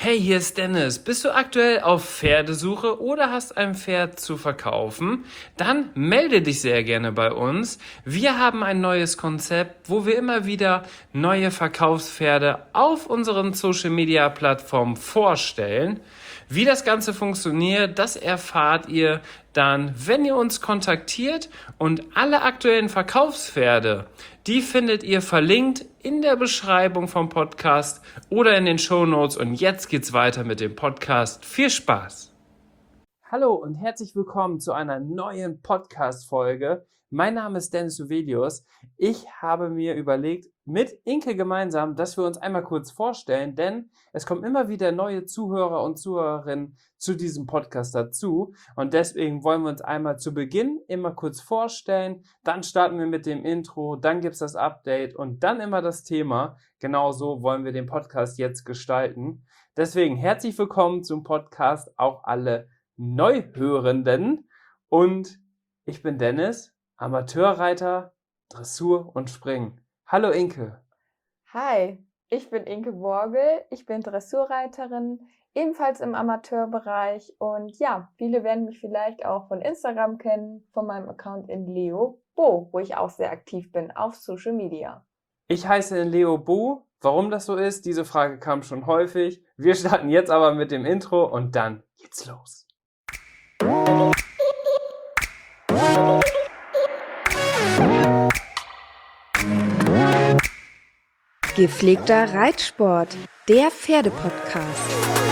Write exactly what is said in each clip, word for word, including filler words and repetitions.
Hey, hier ist Dennis. Bist du aktuell auf Pferdesuche oder hast ein Pferd zu verkaufen? Dann melde dich sehr gerne bei uns. Wir haben ein neues Konzept, wo wir immer wieder neue Verkaufspferde auf unseren Social Media Plattformen vorstellen. Wie das Ganze funktioniert, das erfahrt ihr dann, wenn ihr uns kontaktiert, und alle aktuellen Verkaufspferde, die findet ihr verlinkt in der Beschreibung vom Podcast oder in den Shownotes. Und jetzt geht's weiter mit dem Podcast. Viel Spaß! Hallo und herzlich willkommen zu einer neuen Podcast-Folge. Mein Name ist Dennis Uvelius. Ich habe mir überlegt, mit Inke gemeinsam, dass wir uns einmal kurz vorstellen, denn es kommen immer wieder neue Zuhörer und Zuhörerinnen zu diesem Podcast dazu. Und deswegen wollen wir uns einmal zu Beginn immer kurz vorstellen. Dann starten wir mit dem Intro, dann gibt's das Update und dann immer das Thema. Genauso wollen wir den Podcast jetzt gestalten. Deswegen herzlich willkommen zum Podcast, auch alle Neuhörenden. Und ich bin Dennis, Amateurreiter, Dressur und Springen. Hallo Inke. Hi, ich bin Inke Borgel, ich bin Dressurreiterin, ebenfalls im Amateurbereich, und ja, viele werden mich vielleicht auch von Instagram kennen, von meinem Account in Leo Bo, wo ich auch sehr aktiv bin auf Social Media. Ich heiße Leo Bo. Warum das so ist, diese Frage kam schon häufig. Wir starten jetzt aber mit dem Intro und dann geht's los. Gepflegter Reitsport, der Pferdepodcast.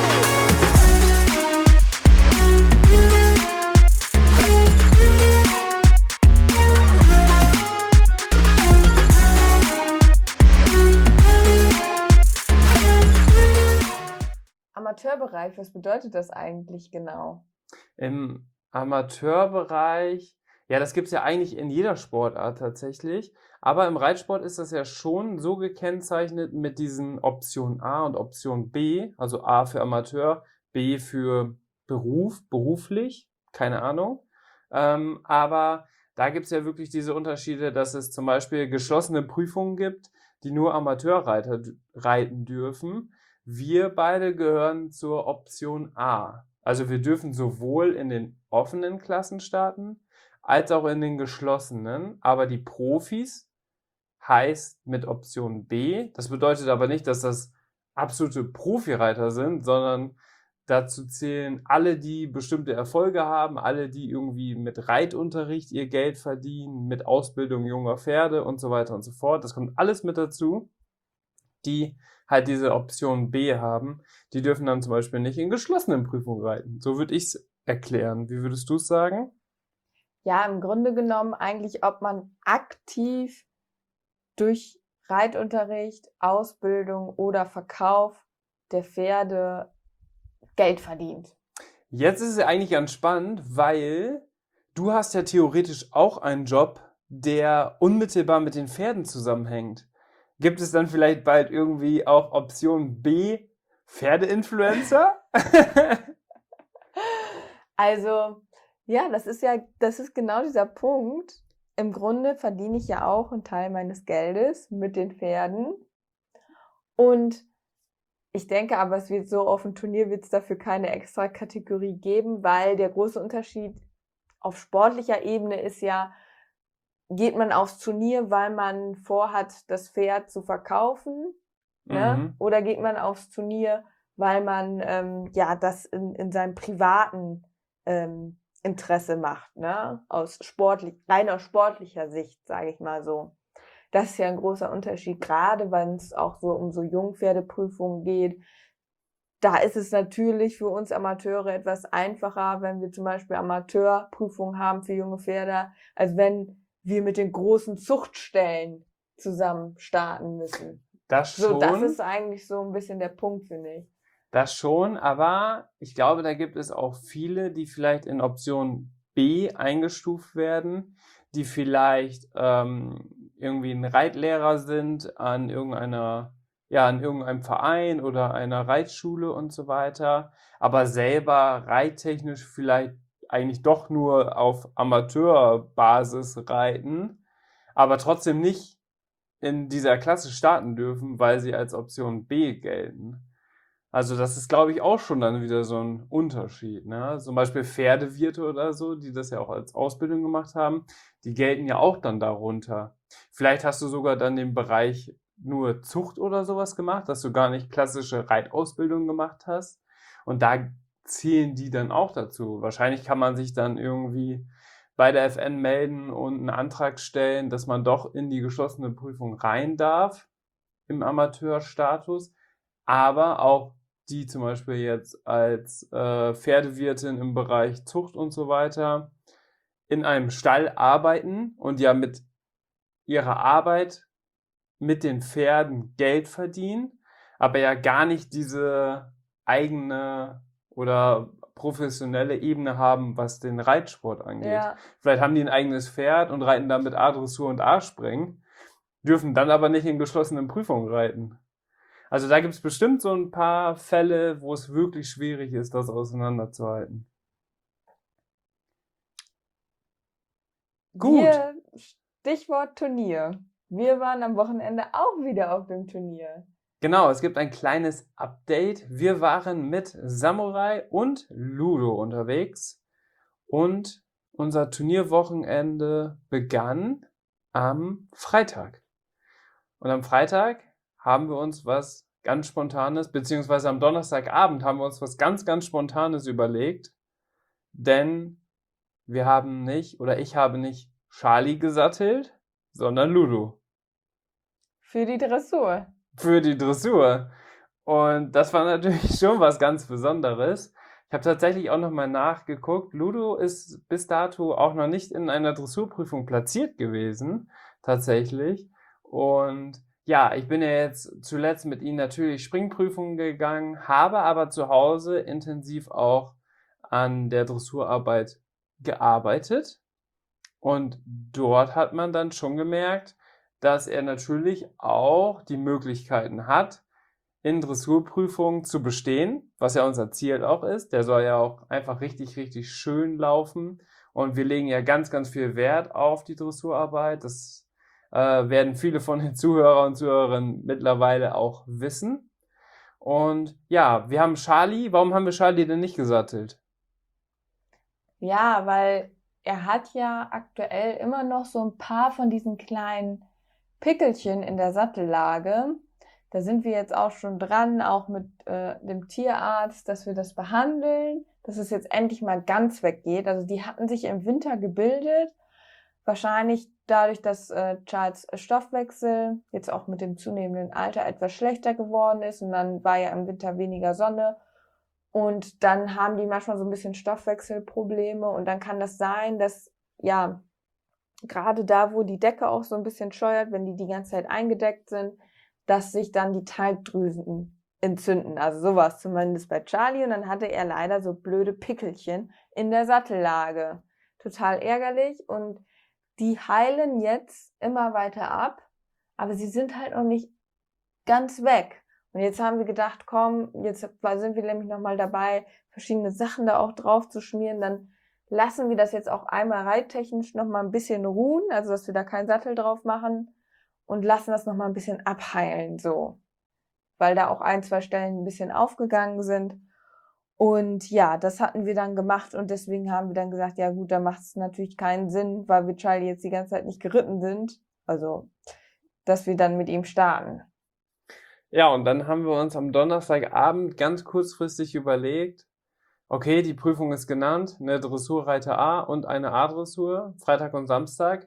Amateurbereich, was bedeutet das eigentlich genau? Im Amateurbereich, ja, das gibt's ja eigentlich in jeder Sportart tatsächlich, aber im Reitsport ist das ja schon so gekennzeichnet mit diesen Option A und Option B, also A für Amateur, B für Beruf, beruflich, keine Ahnung. Ähm, aber da gibt's ja wirklich diese Unterschiede, dass es zum Beispiel geschlossene Prüfungen gibt, die nur Amateurreiter d- reiten dürfen. Wir beide gehören zur Option A. Also wir dürfen sowohl in den offenen Klassen starten, als auch in den geschlossenen. Aber die Profis heißt mit Option B. Das bedeutet aber nicht, dass das absolute Profireiter sind, sondern dazu zählen alle, die bestimmte Erfolge haben, alle, die irgendwie mit Reitunterricht ihr Geld verdienen, mit Ausbildung junger Pferde und so weiter und so fort. Das kommt alles mit dazu, die halt diese Option B haben. Die dürfen dann zum Beispiel nicht in geschlossenen Prüfungen reiten. So würde ich es erklären. Wie würdest du es sagen? Ja, im Grunde genommen eigentlich, ob man aktiv durch Reitunterricht, Ausbildung oder Verkauf der Pferde Geld verdient. Jetzt ist es ja eigentlich ganz spannend, weil du hast ja theoretisch auch einen Job, der unmittelbar mit den Pferden zusammenhängt. Gibt es dann vielleicht bald irgendwie auch Option B, Pferdeinfluencer? Also, ja, das ist ja, das ist genau dieser Punkt. Im Grunde verdiene ich ja auch einen Teil meines Geldes mit den Pferden. Und ich denke aber, es wird so, auf dem Turnier wird es dafür keine extra Kategorie geben, weil der große Unterschied auf sportlicher Ebene ist ja, geht man aufs Turnier, weil man vorhat, das Pferd zu verkaufen, ne? Mhm. Oder geht man aufs Turnier, weil man ähm, ja das in, in seinem privaten ähm, Interesse macht, ne? Aus sportlich, reiner sportlicher Sicht, sage ich mal so. Das ist ja ein großer Unterschied, gerade wenn es auch so um so Jungpferdeprüfungen geht. Da ist es natürlich für uns Amateure etwas einfacher, wenn wir zum Beispiel Amateurprüfungen haben für junge Pferde, als wenn wir mit den großen Zuchtstellen zusammen starten müssen. Das So, das schon. ist eigentlich so ein bisschen der Punkt, finde ich. Das schon, aber ich glaube, da gibt es auch viele, die vielleicht in Option B eingestuft werden, die vielleicht ähm, irgendwie ein Reitlehrer sind an irgendeiner, ja, an irgendeinem Verein oder einer Reitschule und so weiter, aber selber reittechnisch vielleicht eigentlich doch nur auf Amateurbasis reiten, aber trotzdem nicht in dieser Klasse starten dürfen, weil sie als Option B gelten. Also das ist, glaube ich, auch schon dann wieder so ein Unterschied. Ne? Zum Beispiel Pferdewirte oder so, die das ja auch als Ausbildung gemacht haben, die gelten ja auch dann darunter. Vielleicht hast du sogar dann den Bereich nur Zucht oder sowas gemacht, dass du gar nicht klassische Reitausbildung gemacht hast. Und da zählen die dann auch dazu. Wahrscheinlich kann man sich dann irgendwie bei der F N melden und einen Antrag stellen, dass man doch in die geschlossene Prüfung rein darf im Amateurstatus, aber auch die zum Beispiel jetzt als äh, Pferdewirtin im Bereich Zucht und so weiter in einem Stall arbeiten und ja mit ihrer Arbeit mit den Pferden Geld verdienen, aber ja gar nicht diese eigene oder professionelle Ebene haben, was den Reitsport angeht. Ja. Vielleicht haben die ein eigenes Pferd und reiten dann mit A-Dressur und A-Springen, dürfen dann aber nicht in geschlossenen Prüfungen reiten. Also da gibt es bestimmt so ein paar Fälle, wo es wirklich schwierig ist, das auseinanderzuhalten. Gut. Wir, Stichwort Turnier. Wir waren am Wochenende auch wieder auf dem Turnier. Genau, es gibt ein kleines Update. Wir waren mit Samurai und Ludo unterwegs und unser Turnierwochenende begann am Freitag. Und am Freitag haben wir uns was ganz Spontanes, beziehungsweise am Donnerstagabend haben wir uns was ganz, ganz Spontanes überlegt, denn wir haben nicht, oder ich habe nicht Charlie gesattelt, sondern Ludo. Für die Dressur. Für die Dressur. Und das war natürlich schon was ganz Besonderes. Ich habe tatsächlich auch nochmal nachgeguckt. Ludo ist bis dato auch noch nicht in einer Dressurprüfung platziert gewesen, tatsächlich. Und ja, ich bin ja jetzt zuletzt mit ihm natürlich Springprüfungen gegangen, habe aber zu Hause intensiv auch an der Dressurarbeit gearbeitet. Und dort hat man dann schon gemerkt, dass er natürlich auch die Möglichkeiten hat, in Dressurprüfungen zu bestehen, was ja unser Ziel auch ist. Der soll ja auch einfach richtig, richtig schön laufen. Und wir legen ja ganz, ganz viel Wert auf die Dressurarbeit. Das äh, werden viele von den Zuhörern und Zuhörerinnen mittlerweile auch wissen. Und ja, wir haben Charlie. Warum haben wir Charlie denn nicht gesattelt? Ja, weil er hat ja aktuell immer noch so ein paar von diesen kleinen Pickelchen in der Sattellage. Da sind wir jetzt auch schon dran, auch mit äh, dem Tierarzt, dass wir das behandeln, dass es jetzt endlich mal ganz weggeht. Also die hatten sich im Winter gebildet, wahrscheinlich dadurch, dass äh, Charles Stoffwechsel jetzt auch mit dem zunehmenden Alter etwas schlechter geworden ist und dann war ja im Winter weniger Sonne und dann haben die manchmal so ein bisschen Stoffwechselprobleme und dann kann das sein, dass ja gerade da, wo die Decke auch so ein bisschen scheuert, wenn die die ganze Zeit eingedeckt sind, dass sich dann die Talgdrüsen entzünden. Also sowas zumindest bei Charlie. Und dann hatte er leider so blöde Pickelchen in der Sattellage. Total ärgerlich. Und die heilen jetzt immer weiter ab. Aber sie sind halt noch nicht ganz weg. Und jetzt haben wir gedacht, komm, jetzt sind wir nämlich nochmal dabei, verschiedene Sachen da auch drauf zu schmieren. Dann lassen wir das jetzt auch einmal reittechnisch nochmal ein bisschen ruhen. Also dass wir da keinen Sattel drauf machen. Und lassen das nochmal ein bisschen abheilen, so. Weil da auch ein, zwei Stellen ein bisschen aufgegangen sind. Und ja, das hatten wir dann gemacht und deswegen haben wir dann gesagt, ja gut, da macht es natürlich keinen Sinn, weil wir Charlie jetzt die ganze Zeit nicht geritten sind. Also, dass wir dann mit ihm starten. Ja, und dann haben wir uns am Donnerstagabend ganz kurzfristig überlegt, okay, die Prüfung ist genannt, eine Dressurreiter A und eine A-Dressur, Freitag und Samstag.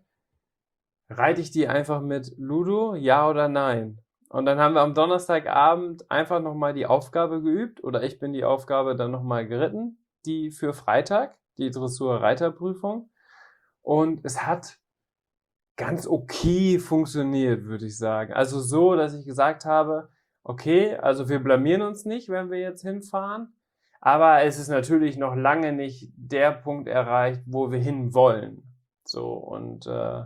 Reite ich die einfach mit Ludo, ja oder nein? Und dann haben wir am Donnerstagabend einfach nochmal die Aufgabe geübt, oder ich bin die Aufgabe dann nochmal geritten, die für Freitag, die Dressur-Reiterprüfung. Und es hat ganz okay funktioniert, würde ich sagen. Also so, dass ich gesagt habe, okay, also wir blamieren uns nicht, wenn wir jetzt hinfahren, aber es ist natürlich noch lange nicht der Punkt erreicht, wo wir hin wollen. So, und äh,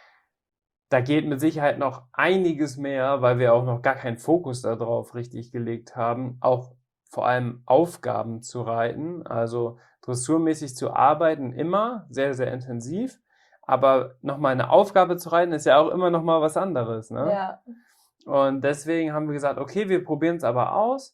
da geht mit Sicherheit noch einiges mehr, weil wir auch noch gar keinen Fokus darauf richtig gelegt haben, auch vor allem Aufgaben zu reiten, also dressurmäßig zu arbeiten, immer sehr, sehr intensiv. Aber nochmal eine Aufgabe zu reiten, ist ja auch immer noch mal was anderes, ne? Ja. Und deswegen haben wir gesagt, okay, wir probieren es aber aus.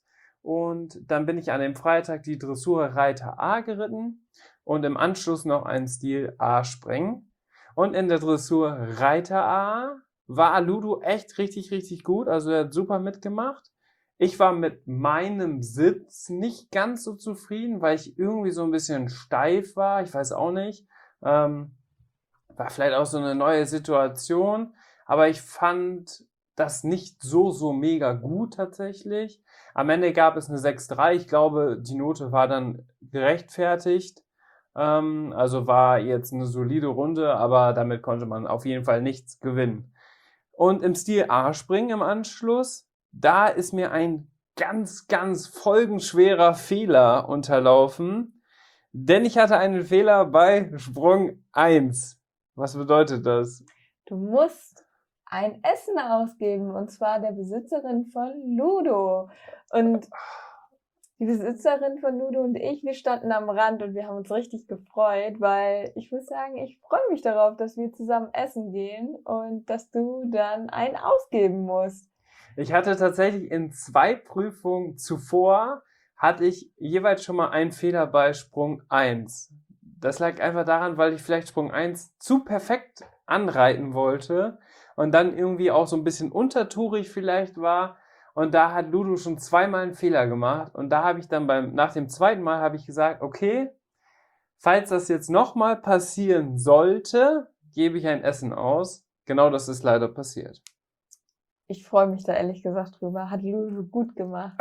Und dann bin ich an dem Freitag die Dressur Reiter A geritten und im Anschluss noch einen Stil A-Springen. Und in der Dressur Reiter A war Ludo echt richtig, richtig gut. Also er hat super mitgemacht. Ich war mit meinem Sitz nicht ganz so zufrieden, weil ich irgendwie so ein bisschen steif war. Ich weiß auch nicht. Ähm, war vielleicht auch so eine neue Situation. Aber ich fand das nicht so, so mega gut tatsächlich. Am Ende gab es eine sechs Komma drei. Ich glaube, die Note war dann gerechtfertigt. Ähm, also war jetzt eine solide Runde, aber damit konnte man auf jeden Fall nichts gewinnen. Und im Stil A-Springen im Anschluss, da ist mir ein ganz, ganz folgenschwerer Fehler unterlaufen, denn ich hatte einen Fehler bei Sprung eins. Was bedeutet das? Du musst ein Essen ausgeben, und zwar der Besitzerin von Ludo. Und die Besitzerin von Ludo und ich, wir standen am Rand und wir haben uns richtig gefreut, weil ich muss sagen, ich freue mich darauf, dass wir zusammen essen gehen und dass du dann einen ausgeben musst. Ich hatte tatsächlich in zwei Prüfungen zuvor, hatte ich jeweils schon mal einen Fehler bei Sprung eins. Das lag einfach daran, weil ich vielleicht Sprung eins zu perfekt anreiten wollte und dann irgendwie auch so ein bisschen untertourig vielleicht war. Und da hat Ludo schon zweimal einen Fehler gemacht. Und da habe ich dann beim, nach dem zweiten Mal habe ich gesagt, okay, falls das jetzt nochmal passieren sollte, gebe ich ein Essen aus. Genau das ist leider passiert. Ich freue mich da ehrlich gesagt drüber. Hat Ludo gut gemacht.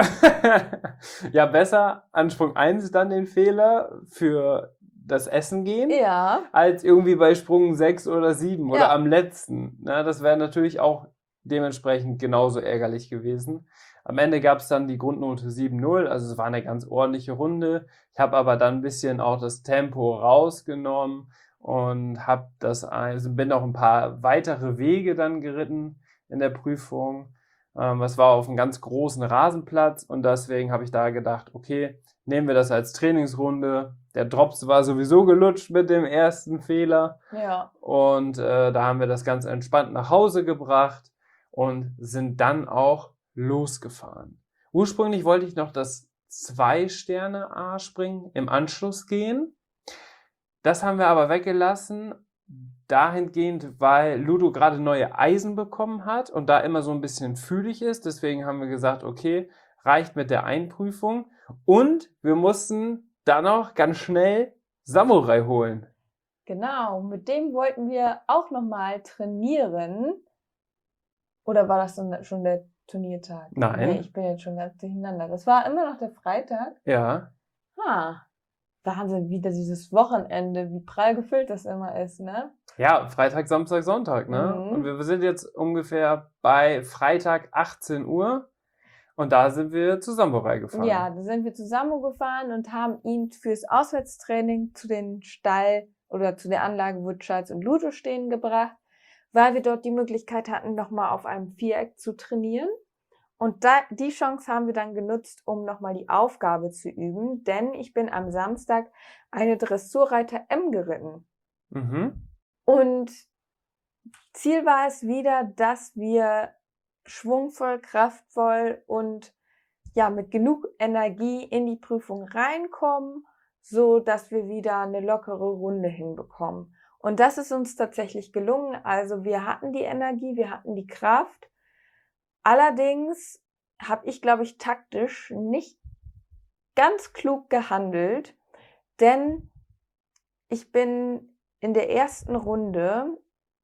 Ja, besser an Sprung eins dann den Fehler für das Essen gehen, Ja. als irgendwie bei Sprung sechs oder sieben oder Ja. am letzten. Na, das wäre natürlich auch dementsprechend genauso ärgerlich gewesen. Am Ende gab es dann die Grundnote sieben null, also es war eine ganz ordentliche Runde. Ich habe aber dann ein bisschen auch das Tempo rausgenommen und habe das, also bin auch ein paar weitere Wege dann geritten in der Prüfung. Ähm, es war auf einem ganz großen Rasenplatz und deswegen habe ich da gedacht, okay, nehmen wir das als Trainingsrunde. Der Drops war sowieso gelutscht mit dem ersten Fehler. Ja. Und äh, da haben wir das ganz entspannt nach Hause gebracht und sind dann auch losgefahren. Ursprünglich wollte ich noch das Zwei-Sterne-A-Springen im Anschluss gehen. Das haben wir aber weggelassen, dahingehend, weil Ludo gerade neue Eisen bekommen hat und da immer so ein bisschen fühlig ist. Deswegen haben wir gesagt, okay, reicht mit der Einprüfung. Und wir mussten dann noch ganz schnell Samurai holen. Genau, mit dem wollten wir auch nochmal trainieren. Oder war das dann schon der Turniertag? Nein. Nee, ich bin jetzt schon ganz durcheinander. Das war immer noch der Freitag. Ja. Ah, Wahnsinn, wieder dieses Wochenende, wie prall gefüllt das immer ist, ne? Ja, Freitag, Samstag, Sonntag, ne? Mhm. Und wir sind jetzt ungefähr bei Freitag achtzehn Uhr und da sind wir zu Samurai gefahren. Ja, da sind wir zusammen gefahren und haben ihn fürs Auswärtstraining zu den Stall oder zu der Anlage, wo Charles und Ludo stehen, gebracht, weil wir dort die Möglichkeit hatten, nochmal auf einem Viereck zu trainieren. Und da, die Chance haben wir dann genutzt, um nochmal die Aufgabe zu üben, denn ich bin am Samstag eine Dressurreiter M geritten. Mhm. Und Ziel war es wieder, dass wir schwungvoll, kraftvoll und ja mit genug Energie in die Prüfung reinkommen, so dass wir wieder eine lockere Runde hinbekommen. Und das ist uns tatsächlich gelungen. Also wir hatten die Energie, wir hatten die Kraft. Allerdings habe ich, glaube ich, taktisch nicht ganz klug gehandelt, denn ich bin in der ersten Runde,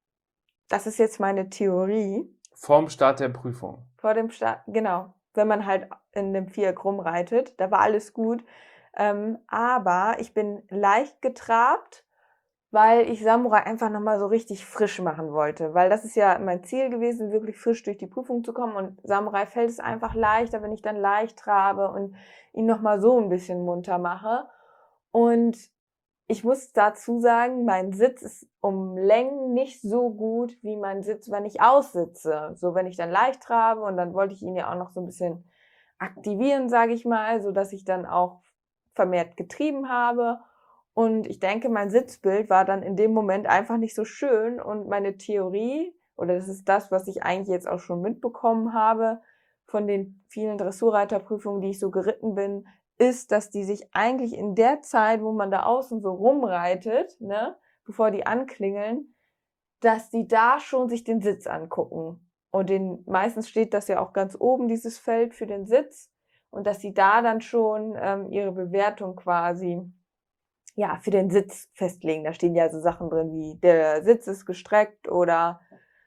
das ist jetzt meine Theorie, Vorm Start der Prüfung. vor dem Start, genau, wenn man halt in dem Viereck rumreitet, da war alles gut, ähm, aber ich bin leicht getrabt, weil ich Samurai einfach nochmal so richtig frisch machen wollte, weil das ist ja mein Ziel gewesen, wirklich frisch durch die Prüfung zu kommen und Samurai fällt es einfach leichter, wenn ich dann leicht trabe und ihn nochmal so ein bisschen munter mache. Und ich muss dazu sagen, mein Sitz ist um Längen nicht so gut wie mein Sitz, wenn ich aussitze. So, wenn ich dann leicht trabe und dann wollte ich ihn ja auch noch so ein bisschen aktivieren, sage ich mal, so dass ich dann auch vermehrt getrieben habe. Und ich denke, mein Sitzbild war dann in dem Moment einfach nicht so schön und meine Theorie, oder das ist das, was ich eigentlich jetzt auch schon mitbekommen habe von den vielen Dressurreiterprüfungen, die ich so geritten bin, ist, dass die sich eigentlich in der Zeit, wo man da außen so rumreitet, ne, bevor die anklingeln, dass die da schon sich den Sitz angucken. Und den, meistens steht das ja auch ganz oben, dieses Feld für den Sitz. Und dass sie da dann schon ähm, ihre Bewertung quasi ja für den Sitz festlegen. Da stehen ja so Sachen drin wie der Sitz ist gestreckt oder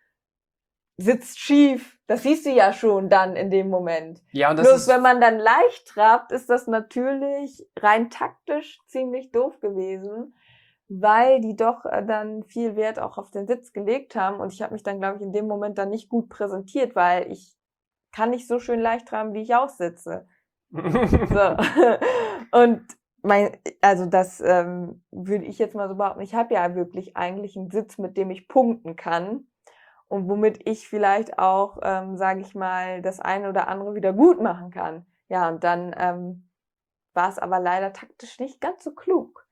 sitzt schief. Das siehst du ja schon dann in dem Moment. Ja, und das Bloß ist, wenn man dann leicht trabt, ist das natürlich rein taktisch ziemlich doof gewesen, weil die doch äh, dann viel Wert auch auf den Sitz gelegt haben. Und ich habe mich dann, glaube ich, in dem Moment dann nicht gut präsentiert, weil ich kann nicht so schön leicht traben, wie ich aussitze. So. Und mein, also das ähm, würde ich jetzt mal so behaupten, ich habe ja wirklich eigentlich einen Sitz, mit dem ich punkten kann und womit ich vielleicht auch, ähm, sage ich mal, das eine oder andere wieder gut machen kann. Ja, und dann ähm, war es aber leider taktisch nicht ganz so klug.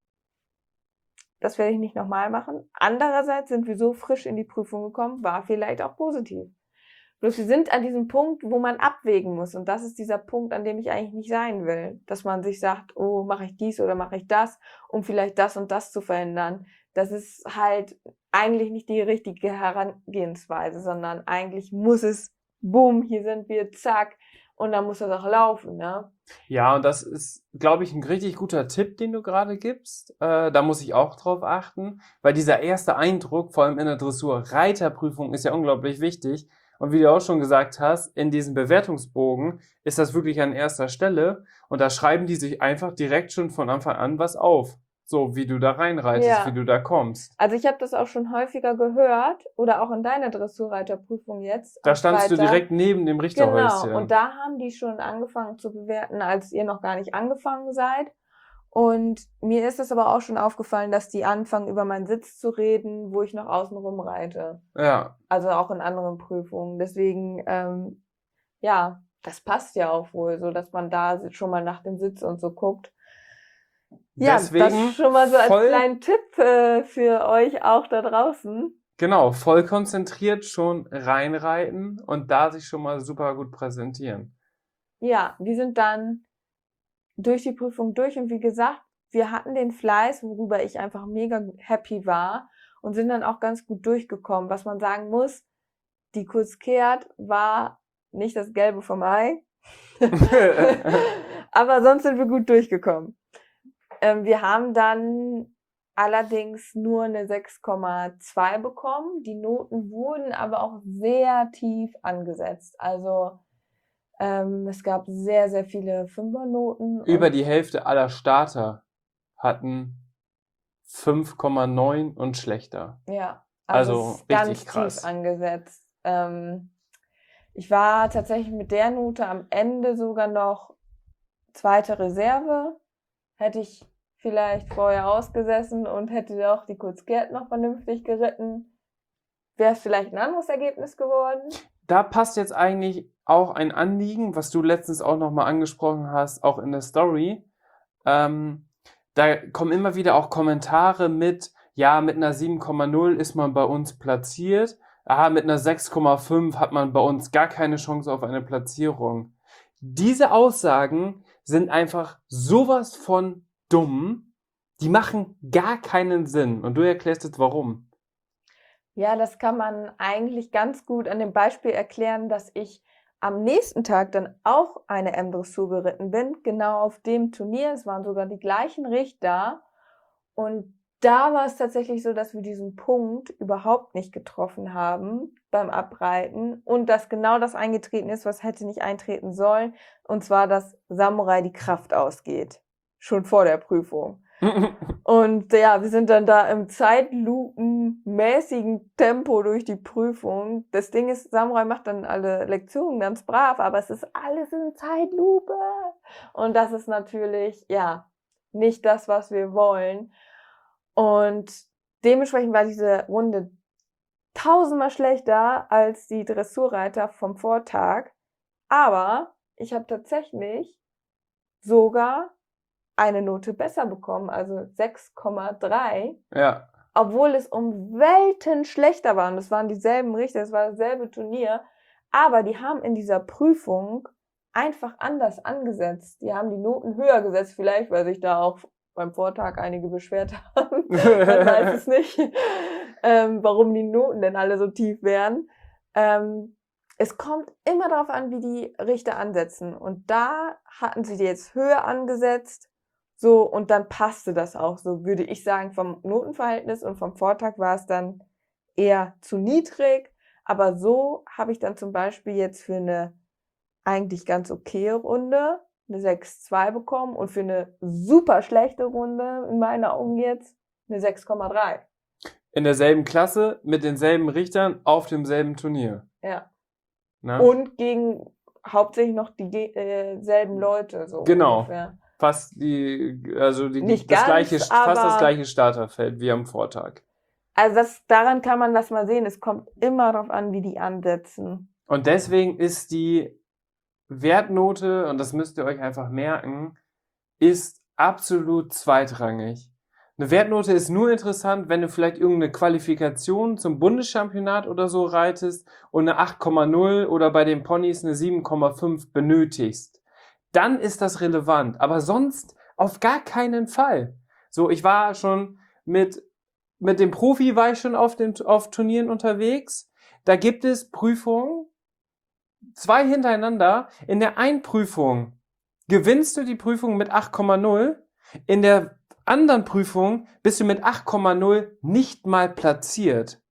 Das werde ich nicht nochmal machen. Andererseits sind wir so frisch in die Prüfung gekommen, war vielleicht auch positiv. Bloß wir sind an diesem Punkt, wo man abwägen muss. Und das ist dieser Punkt, an dem ich eigentlich nicht sein will. Dass man sich sagt, oh, mache ich dies oder mache ich das, um vielleicht das und das zu verändern. Das ist halt eigentlich nicht die richtige Herangehensweise, sondern eigentlich muss es, boom, hier sind wir, zack, und dann muss das auch laufen, ne? Ja, und das ist, glaube ich, ein richtig guter Tipp, den du gerade gibst. Äh, da muss ich auch drauf achten, weil dieser erste Eindruck, vor allem in der Dressur-Reiterprüfung, ist ja unglaublich wichtig. Und wie du auch schon gesagt hast, in diesem Bewertungsbogen ist das wirklich an erster Stelle. Und da schreiben die sich einfach direkt schon von Anfang an was auf. So, wie du da reinreitest, Ja. wie du da kommst. Also ich habe das auch schon häufiger gehört oder auch in deiner Dressurreiterprüfung jetzt. Da am standst du Freitag. direkt neben dem Richterhäuschen. Genau, und da haben die schon angefangen zu bewerten, als ihr noch gar nicht angefangen seid. Und mir ist es aber auch schon aufgefallen, dass die anfangen, über meinen Sitz zu reden, wo ich noch außen rum reite. Ja, Also auch in anderen Prüfungen. Deswegen, ähm, ja, das passt ja auch wohl, so dass man da schon mal nach dem Sitz und so guckt. Ja, deswegen das schon mal so als voll, kleinen Tipp äh, für euch auch da draußen. genau, voll konzentriert schon reinreiten und da sich schon mal super gut präsentieren. Ja, wir sind dann durch die Prüfung durch und wie gesagt, wir hatten den Fleiß, worüber ich einfach mega happy war und sind dann auch ganz gut durchgekommen. Was man sagen muss, die Kurzkehrt war nicht das Gelbe vom Ei, aber sonst sind wir gut durchgekommen. Ähm, wir haben dann allerdings nur eine sechs Komma zwei bekommen. Die Noten wurden aber auch sehr tief angesetzt. Also ähm, es gab sehr, sehr viele Fünfernoten. Über und die Hälfte aller Starter hatten fünf Komma neun und schlechter. Ja, Also also, es ist richtig ganz krass. tief angesetzt. Ähm, ich war tatsächlich mit der Note am Ende sogar noch zweite Reserve. Hätte ich vielleicht vorher ausgesessen und hätte auch die Kurzkehrt noch vernünftig geritten, wäre es vielleicht ein anderes Ergebnis geworden. Da passt jetzt eigentlich auch ein Anliegen, was du letztens auch nochmal angesprochen hast, auch in der Story. Ähm, da kommen immer wieder auch Kommentare mit, ja, mit einer sieben Komma null ist man bei uns platziert, ah, mit einer sechs Komma fünf hat man bei uns gar keine Chance auf eine Platzierung. Diese Aussagen sind einfach sowas von dumm, die machen gar keinen Sinn. Und du erklärst jetzt warum. Ja, das kann man eigentlich ganz gut an dem Beispiel erklären, dass ich am nächsten Tag dann auch eine M-Dressur geritten bin, genau auf dem Turnier. Es waren sogar die gleichen Richter. Und da war es tatsächlich so, dass wir diesen Punkt überhaupt nicht getroffen haben beim Abreiten und dass genau das eingetreten ist, was hätte nicht eintreten sollen. Und zwar, dass Samurai die Kraft ausgeht. Schon vor der Prüfung. Und ja, wir sind dann da im zeitlupenmäßigen Tempo durch die Prüfung. Das Ding ist, Samurai macht dann alle Lektionen ganz brav, aber es ist alles in Zeitlupe. Und das ist natürlich, ja, nicht das, was wir wollen. Und dementsprechend war diese Runde tausendmal schlechter als die Dressurreiter vom Vortag. Aber ich habe tatsächlich sogar eine Note besser bekommen, also sechs Komma drei, Ja. obwohl es um Welten schlechter war. Und es waren dieselben Richter, es war dasselbe Turnier, Aber die haben in dieser Prüfung einfach anders angesetzt. Die haben die Noten höher gesetzt, vielleicht, weil sich da auch beim Vortag einige beschwert haben. Man weiß es nicht, ähm, warum die Noten denn alle so tief wären. Ähm, es kommt immer darauf an, wie die Richter ansetzen. Und da hatten sie die jetzt höher angesetzt. So, und dann passte das auch. So würde ich sagen, vom Notenverhältnis und vom Vortag war es dann eher zu niedrig. Aber so habe ich dann zum Beispiel jetzt für eine eigentlich ganz okay Runde eine sechs Komma zwei bekommen und für eine super schlechte Runde in meinen Augen jetzt eine sechs Komma drei. In derselben Klasse, mit denselben Richtern, auf demselben Turnier. Ja. Na? Und gegen hauptsächlich noch dieselben äh, Leute. So genau. Ungefähr. Fast die, also die, Nicht das ganz, gleiche, fast das aber- gleiche Starterfeld wie am Vortag. Also das, daran kann man das mal sehen. Es kommt immer darauf an, wie die ansetzen. Und deswegen ist die Wertnote, und das müsst ihr euch einfach merken, ist absolut zweitrangig. Eine Wertnote ist nur interessant, wenn du vielleicht irgendeine Qualifikation zum Bundeschampionat oder so reitest und eine acht Komma null oder bei den Ponys eine sieben Komma fünf benötigst. Dann ist das relevant, aber sonst auf gar keinen Fall. So, ich war schon mit, mit dem Profi war ich schon auf den, auf Turnieren unterwegs. Da gibt es Prüfungen, zwei hintereinander. In der einen Prüfung gewinnst du die Prüfung mit acht Komma null. In der anderen Prüfung bist du mit acht Komma null nicht mal platziert.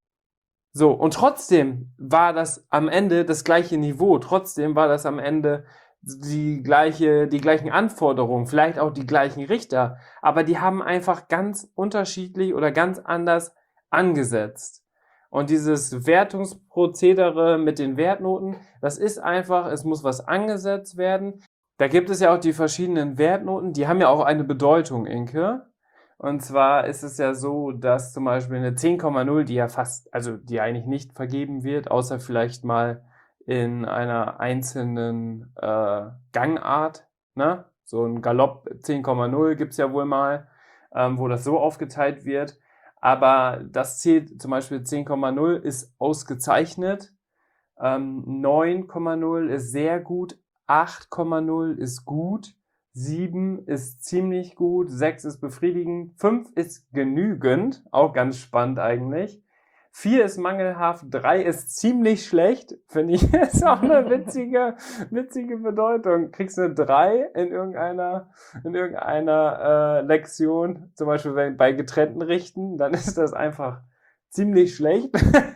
So, und trotzdem war das am Ende das gleiche Niveau. Trotzdem war das am Ende die gleiche, die gleichen Anforderungen, vielleicht auch die gleichen Richter. Aber die haben einfach ganz unterschiedlich oder ganz anders angesetzt. Und dieses Wertungsprozedere mit den Wertnoten, das ist einfach, es muss was angesetzt werden. Da gibt es ja auch die verschiedenen Wertnoten, die haben ja auch eine Bedeutung, Inke. Und zwar ist es ja so, dass zum Beispiel eine zehn Komma null, die ja fast, also die eigentlich nicht vergeben wird, außer vielleicht mal in einer einzelnen äh, Gangart, ne? So ein Galopp zehn Komma null gibt's ja wohl mal, ähm, wo das so aufgeteilt wird. Aber das zählt zum Beispiel zehn Komma null ist ausgezeichnet, ähm, neun Komma null ist sehr gut, acht Komma null ist gut, sieben ist ziemlich gut, sechs ist befriedigend, fünf ist genügend, auch ganz spannend eigentlich. vier ist mangelhaft, drei ist ziemlich schlecht, finde ich, ist auch eine witzige, witzige Bedeutung. Kriegst eine drei in irgendeiner, in irgendeiner äh, Lektion, zum Beispiel bei, bei getrennten Richten, dann ist das einfach ziemlich schlecht.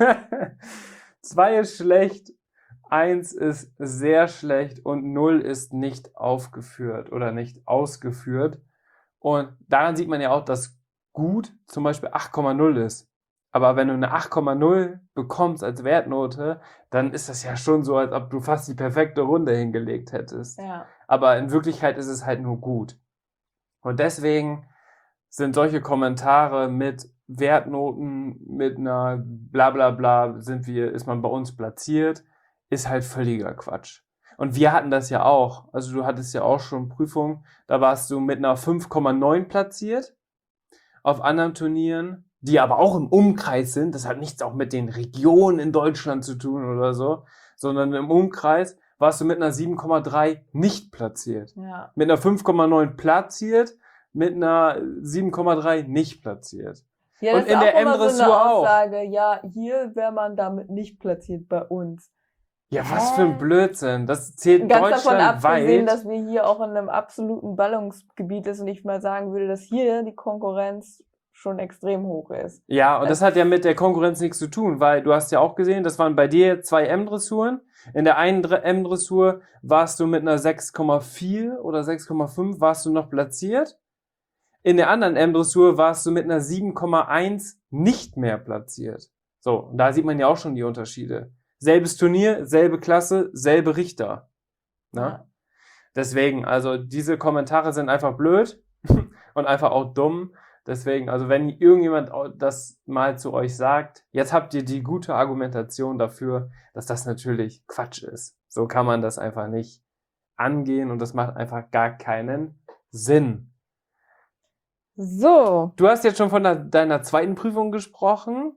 zwei ist schlecht, eins ist sehr schlecht und null ist nicht aufgeführt oder nicht ausgeführt. Und daran sieht man ja auch, dass gut zum Beispiel acht Komma null ist. Aber wenn du eine acht Komma null bekommst als Wertnote, dann ist das ja schon so, als ob du fast die perfekte Runde hingelegt hättest. Ja. Aber in Wirklichkeit ist es halt nur gut. Und deswegen sind solche Kommentare mit Wertnoten, mit einer bla bla bla, sind wir, ist man bei uns platziert, ist halt völliger Quatsch. Und wir hatten das ja auch. Also du hattest ja auch schon Prüfungen, da warst du mit einer fünf Komma neun platziert auf anderen Turnieren, die aber auch im Umkreis sind. Das hat nichts auch mit den Regionen in Deutschland zu tun oder so, sondern im Umkreis warst du mit einer sieben Komma drei nicht platziert. Ja. Mit einer fünf Komma neun platziert, mit einer sieben Komma drei nicht platziert. Ja, Und das in ist der auch immer so M-Dressur eine auch. Aussage, ja, hier wäre man damit nicht platziert bei uns. Ja, was für ein Blödsinn. Das zählt Ganz davon abgesehen, deutschlandweit. dass wir hier auch in einem absoluten Ballungsgebiet ist und ich mal sagen würde, dass hier die Konkurrenz schon extrem hoch ist. Ja, und das Also- hat ja mit der Konkurrenz nichts zu tun, weil du hast ja auch gesehen, das waren bei dir zwei M-Dressuren. In der einen Dre- M-Dressur warst du mit einer sechs Komma vier oder sechs Komma fünf warst du noch platziert. In der anderen M-Dressur warst du mit einer sieben Komma eins nicht mehr platziert. So, und da sieht man ja auch schon die Unterschiede. Selbes Turnier, selbe Klasse, selbe Richter. Ne? Ja. Deswegen, also diese Kommentare sind einfach blöd und einfach auch dumm. Deswegen, also wenn irgendjemand das mal zu euch sagt, jetzt habt ihr die gute Argumentation dafür, dass das natürlich Quatsch ist. So kann man das einfach nicht angehen und das macht einfach gar keinen Sinn. So, Du hast jetzt schon von der, deiner zweiten Prüfung gesprochen.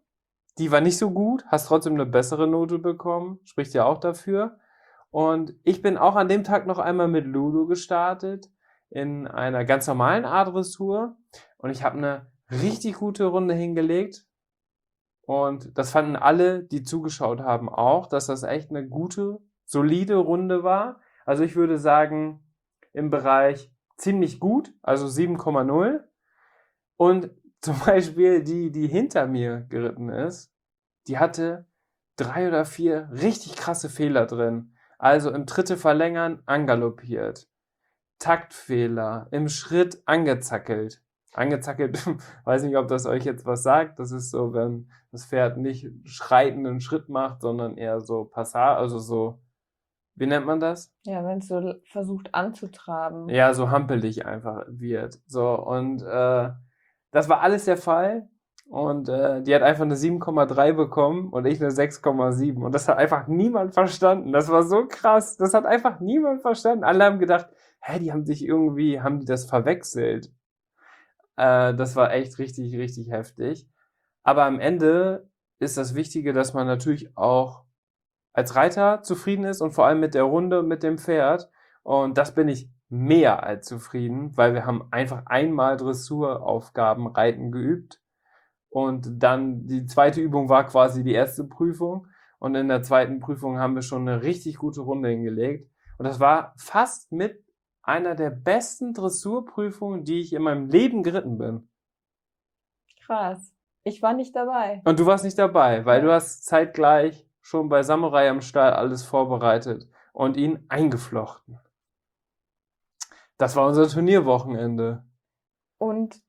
Die war nicht so gut, hast trotzdem eine bessere Note bekommen, spricht ja auch dafür. Und ich bin auch an dem Tag noch einmal mit Lulu gestartet in einer ganz normalen A-Dressur und ich habe eine richtig gute Runde hingelegt. Und das fanden alle, die zugeschaut haben, auch, dass das echt eine gute, solide Runde war. Also ich würde sagen, im Bereich ziemlich gut, also sieben Komma null. Und zum Beispiel die, die hinter mir geritten ist, die hatte drei oder vier richtig krasse Fehler drin. Also im Tritte verlängern angaloppiert, Taktfehler, im Schritt angezackelt. Angezackelt, weiß nicht, ob das euch jetzt was sagt. Das ist so, wenn das Pferd nicht schreitenden Schritt macht, sondern eher so Passage, also so, wie nennt man das? Ja, wenn es so versucht anzutraben. Ja, so hampelig einfach wird. So, und äh, das war alles der Fall. Und äh, die hat einfach eine sieben Komma drei bekommen und ich eine sechs Komma sieben. Und das hat einfach niemand verstanden. Das war so krass. Das hat einfach niemand verstanden. Alle haben gedacht, hä, die haben sich irgendwie, haben die das verwechselt. Äh, das war echt richtig, richtig heftig. Aber am Ende ist das Wichtige, dass man natürlich auch als Reiter zufrieden ist und vor allem mit der Runde, mit dem Pferd. Und das bin ich mehr als zufrieden, weil wir haben einfach einmal Dressuraufgaben Reiten geübt. Und dann die zweite Übung war quasi die erste Prüfung. Und in der zweiten Prüfung haben wir schon eine richtig gute Runde hingelegt. Und das war fast mit einer der besten Dressurprüfungen, die ich in meinem Leben geritten bin. Krass. Ich war nicht dabei. Und du warst nicht dabei, weil Ja. du hast zeitgleich schon bei Samurai am Stall alles vorbereitet und ihn eingeflochten. Das war unser Turnierwochenende. Und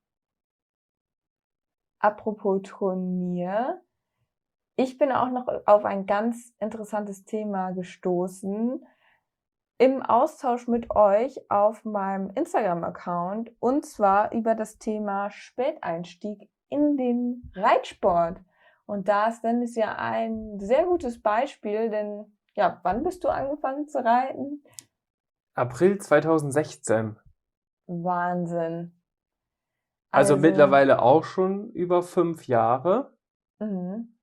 apropos Turnier, ich bin auch noch auf ein ganz interessantes Thema gestoßen im Austausch mit euch auf meinem Instagram-Account, und zwar über das Thema Späteinstieg in den Reitsport. Und da ist Dennis ja ein sehr gutes Beispiel, denn ja, wann bist du angefangen zu reiten? April zweitausendsechzehn. Wahnsinn. Also, mittlerweile auch schon über fünf Jahre, Mhm.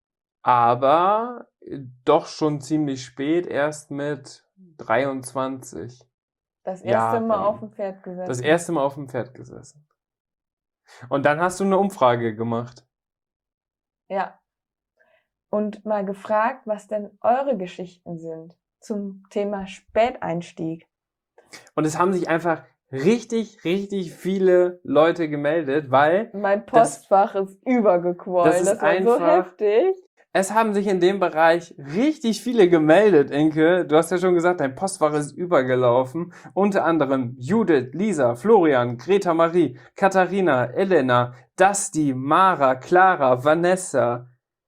aber doch schon ziemlich spät, erst mit dreiundzwanzig. Das erste Jahren. Mal auf dem Pferd gesessen. Das erste Mal auf dem Pferd gesessen. Und dann hast du eine Umfrage gemacht. Ja. Und mal gefragt, was denn eure Geschichten sind zum Thema Späteinstieg. Und es haben sich einfach richtig, richtig viele Leute gemeldet, weil Mein Postfach das, ist übergequollen. Das, ist das war einfach, so heftig. Es haben sich in dem Bereich richtig viele gemeldet, Inke. Du hast ja schon gesagt, dein Postfach ist übergelaufen. Unter anderem Judith, Lisa, Florian, Greta Marie, Katharina, Elena, Dusty, Mara, Clara, Vanessa,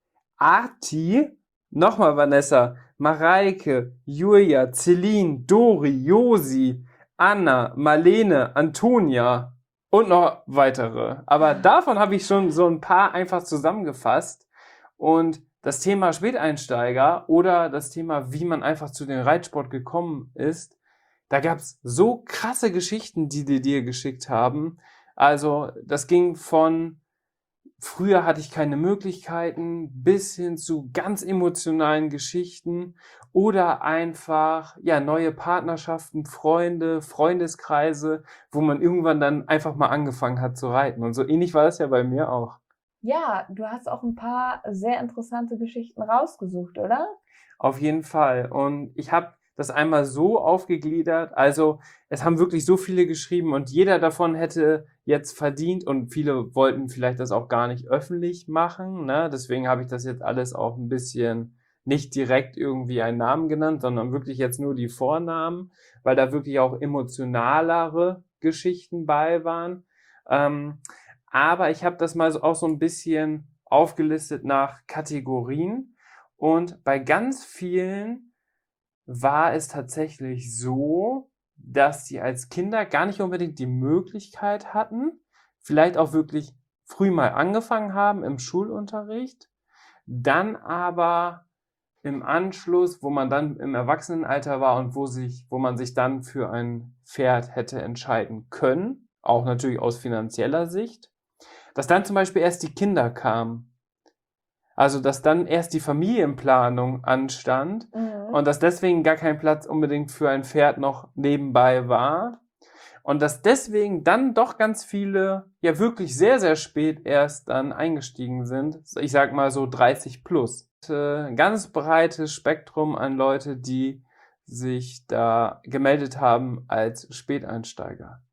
Arti, nochmal Vanessa, Mareike, Julia, Celine, Dori, Josi, Anna, Marlene, Antonia und noch weitere. Aber davon habe ich schon so ein paar einfach zusammengefasst. Und das Thema Späteinsteiger oder das Thema, wie man einfach zu dem Reitsport gekommen ist, da gab es so krasse Geschichten, die die dir geschickt haben. Also das ging von früher hatte ich keine Möglichkeiten bis hin zu ganz emotionalen Geschichten oder einfach ja neue Partnerschaften, Freunde, Freundeskreise, wo man irgendwann dann einfach mal angefangen hat zu reiten. Und so ähnlich war das ja bei mir auch. Ja, du hast auch ein paar sehr interessante Geschichten rausgesucht, oder? Auf jeden Fall. Und ich habe das einmal so aufgegliedert. Also es haben wirklich so viele geschrieben und jeder davon hätte jetzt verdient und viele wollten vielleicht das auch gar nicht öffentlich machen. Ne? Deswegen habe ich das jetzt alles auch ein bisschen nicht direkt irgendwie einen Namen genannt, sondern wirklich jetzt nur die Vornamen, weil da wirklich auch emotionalere Geschichten bei waren. Ähm, aber ich habe das mal so auch so ein bisschen aufgelistet nach Kategorien und bei ganz vielen war es tatsächlich so, dass sie als Kinder gar nicht unbedingt die Möglichkeit hatten, vielleicht auch wirklich früh mal angefangen haben im Schulunterricht, dann aber im Anschluss, wo man dann im Erwachsenenalter war und wo sich, wo man sich dann für ein Pferd hätte entscheiden können, auch natürlich aus finanzieller Sicht, dass dann zum Beispiel erst die Kinder kamen. Also, dass dann erst die Familienplanung anstand Mhm. und dass deswegen gar kein Platz unbedingt für ein Pferd noch nebenbei war. Und dass deswegen dann doch ganz viele ja wirklich sehr, sehr spät erst dann eingestiegen sind. Ich sag mal so dreißig plus. Ein ganz breites Spektrum an Leute, die sich da gemeldet haben als Späteinsteiger.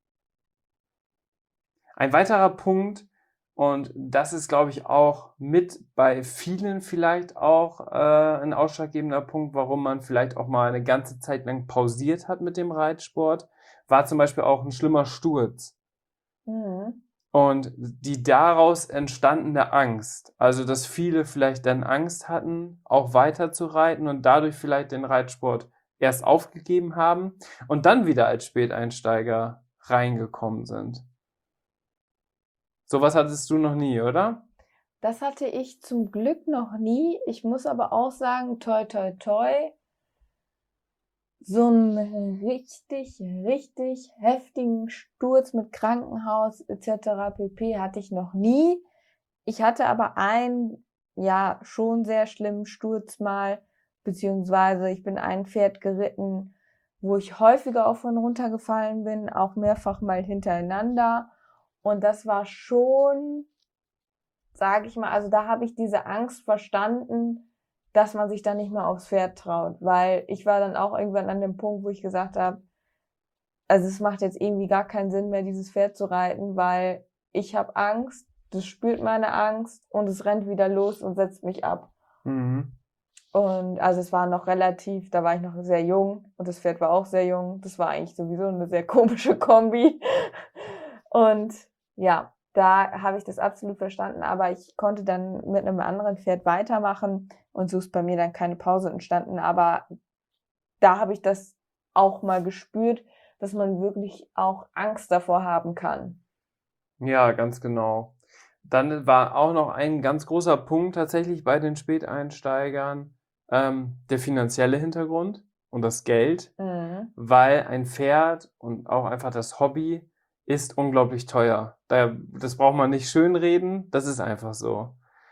Ein weiterer Punkt, und das ist, glaube ich, auch mit bei vielen vielleicht auch äh, ein ausschlaggebender Punkt, warum man vielleicht auch mal eine ganze Zeit lang pausiert hat mit dem Reitsport, war zum Beispiel auch ein schlimmer Sturz. Mhm. Und die daraus entstandene Angst, also dass viele vielleicht dann Angst hatten, auch weiter zu reiten und dadurch vielleicht den Reitsport erst aufgegeben haben und dann wieder als Späteinsteiger reingekommen sind. Sowas hattest du noch nie, oder? Das hatte ich zum Glück noch nie. Ich muss aber auch sagen, toi, toi, toi, so einen richtig, richtig heftigen Sturz mit Krankenhaus et cetera pp. Hatte ich noch nie. Ich hatte aber einen, ja, schon sehr schlimmen Sturz mal, beziehungsweise ich bin ein Pferd geritten, wo ich häufiger auf und runter gefallen bin, auch mehrfach mal hintereinander. Und das war schon, sage ich mal, also da habe ich diese Angst verstanden, dass man sich dann nicht mehr aufs Pferd traut, weil ich war dann auch irgendwann an dem Punkt, wo ich gesagt habe, also es macht jetzt irgendwie gar keinen Sinn mehr, dieses Pferd zu reiten, weil ich habe Angst, das spürt meine Angst und es rennt wieder los und setzt mich ab. Mhm. Und also es war noch relativ, da war ich noch sehr jung und das Pferd war auch sehr jung. Das war eigentlich sowieso eine sehr komische Kombi. Und ja, da habe ich das absolut verstanden, aber ich konnte dann mit einem anderen Pferd weitermachen und so ist bei mir dann keine Pause entstanden. Aber da habe ich das auch mal gespürt, dass man wirklich auch Angst davor haben kann. Ja, ganz genau. Dann war auch noch ein ganz großer Punkt tatsächlich bei den Späteinsteigern ähm, der finanzielle Hintergrund und das Geld, Mhm. weil ein Pferd und auch einfach das Hobby ist unglaublich teuer. Da, das braucht man nicht schönreden, das ist einfach so.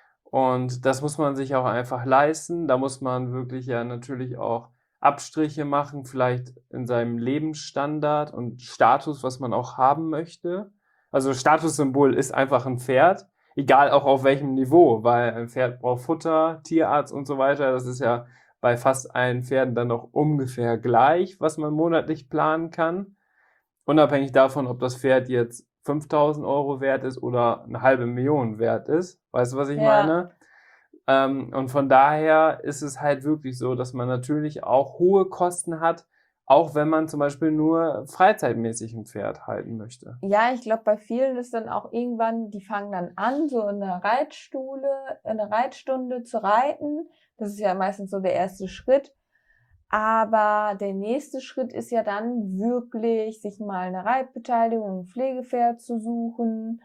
Und das muss man sich auch einfach leisten. Da muss man wirklich ja natürlich auch Abstriche machen, vielleicht in seinem Lebensstandard und Status, was man auch haben möchte. Also Statussymbol ist einfach ein Pferd, egal auch auf welchem Niveau, weil ein Pferd braucht Futter, Tierarzt und so weiter. Das ist ja bei fast allen Pferden dann noch ungefähr gleich, was man monatlich planen kann. Unabhängig davon, ob das Pferd jetzt fünftausend Euro wert ist oder eine halbe Million wert ist. Weißt du, was ich Ja. meine? Ähm, und von daher ist es halt wirklich so, dass man natürlich auch hohe Kosten hat, auch wenn man zum Beispiel nur freizeitmäßig ein Pferd halten möchte. Ja, ich glaube, bei vielen ist dann auch irgendwann, die fangen dann an, so in der Reitstule, in der Reitstunde zu reiten. Das ist ja meistens so der erste Schritt. Aber der nächste Schritt ist ja dann wirklich, sich mal eine Reitbeteiligung, ein Pflegepferd zu suchen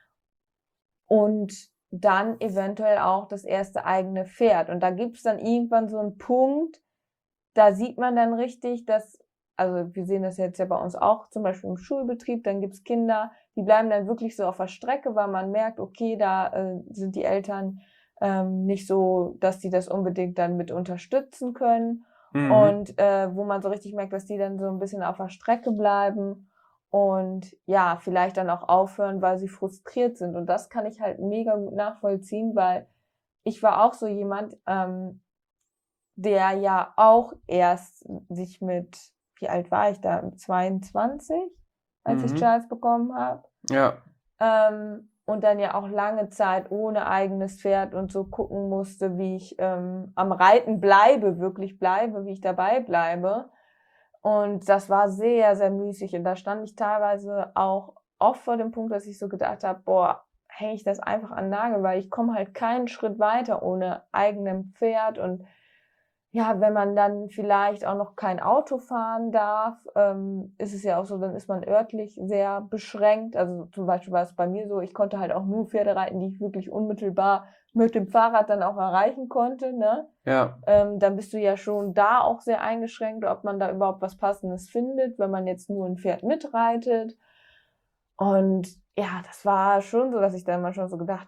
und dann eventuell auch das erste eigene Pferd. Und da gibt's dann irgendwann so einen Punkt, da sieht man dann richtig, dass, also wir sehen das jetzt ja bei uns auch, zum Beispiel im Schulbetrieb, dann gibt's Kinder, die bleiben dann wirklich so auf der Strecke, weil man merkt, okay, da äh, sind die Eltern ähm, nicht so, dass die das unbedingt dann mit unterstützen können. Mhm. Und äh, wo man so richtig merkt, dass die dann so ein bisschen auf der Strecke bleiben und ja, vielleicht dann auch aufhören, weil sie frustriert sind. Und das kann ich halt mega gut nachvollziehen, weil ich war auch so jemand, ähm, der ja auch erst sich mit, wie alt war ich da, zweiundzwanzig, als Mhm. ich Charles bekommen habe. Ja. Ähm, und dann ja auch lange Zeit ohne eigenes Pferd und so gucken musste, wie ich ähm, am Reiten bleibe, wirklich bleibe, wie ich dabei bleibe. Und das war sehr, sehr müßig. Und da stand ich teilweise auch oft vor dem Punkt, dass ich so gedacht habe, boah, hänge ich das einfach an den Nagel, weil ich komme halt keinen Schritt weiter ohne eigenem Pferd. Und ja, wenn man dann vielleicht auch noch kein Auto fahren darf, ähm, ist es ja auch so, dann ist man örtlich sehr beschränkt. Also zum Beispiel war es bei mir so, ich konnte halt auch nur Pferde reiten, die ich wirklich unmittelbar mit dem Fahrrad dann auch erreichen konnte, ne? Ja. Ähm, dann bist du ja schon da auch sehr eingeschränkt, ob man da überhaupt was Passendes findet, wenn man jetzt nur ein Pferd mitreitet. Und ja, das war schon so, dass ich dann mal schon so gedacht habe,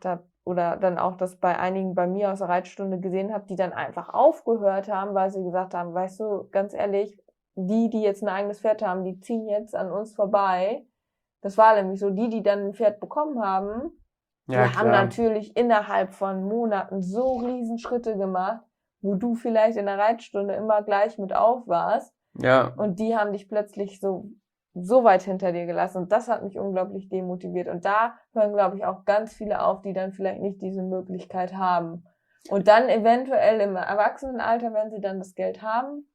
oder dann auch das bei einigen bei mir aus der Reitstunde gesehen habe, die dann einfach aufgehört haben, weil sie gesagt haben, weißt du, ganz ehrlich, die, die jetzt ein eigenes Pferd haben, die ziehen jetzt an uns vorbei. Das war nämlich so, die, die dann ein Pferd bekommen haben, die Ja, haben klar. natürlich innerhalb von Monaten so riesen Schritte gemacht, wo du vielleicht in der Reitstunde immer gleich mit auf warst. Ja, Und die haben dich plötzlich so, so weit hinter dir gelassen. Und das hat mich unglaublich demotiviert. Und da hören, glaube ich, auch ganz viele auf, die dann vielleicht nicht diese Möglichkeit haben. Und dann eventuell im Erwachsenenalter, wenn sie dann das Geld haben,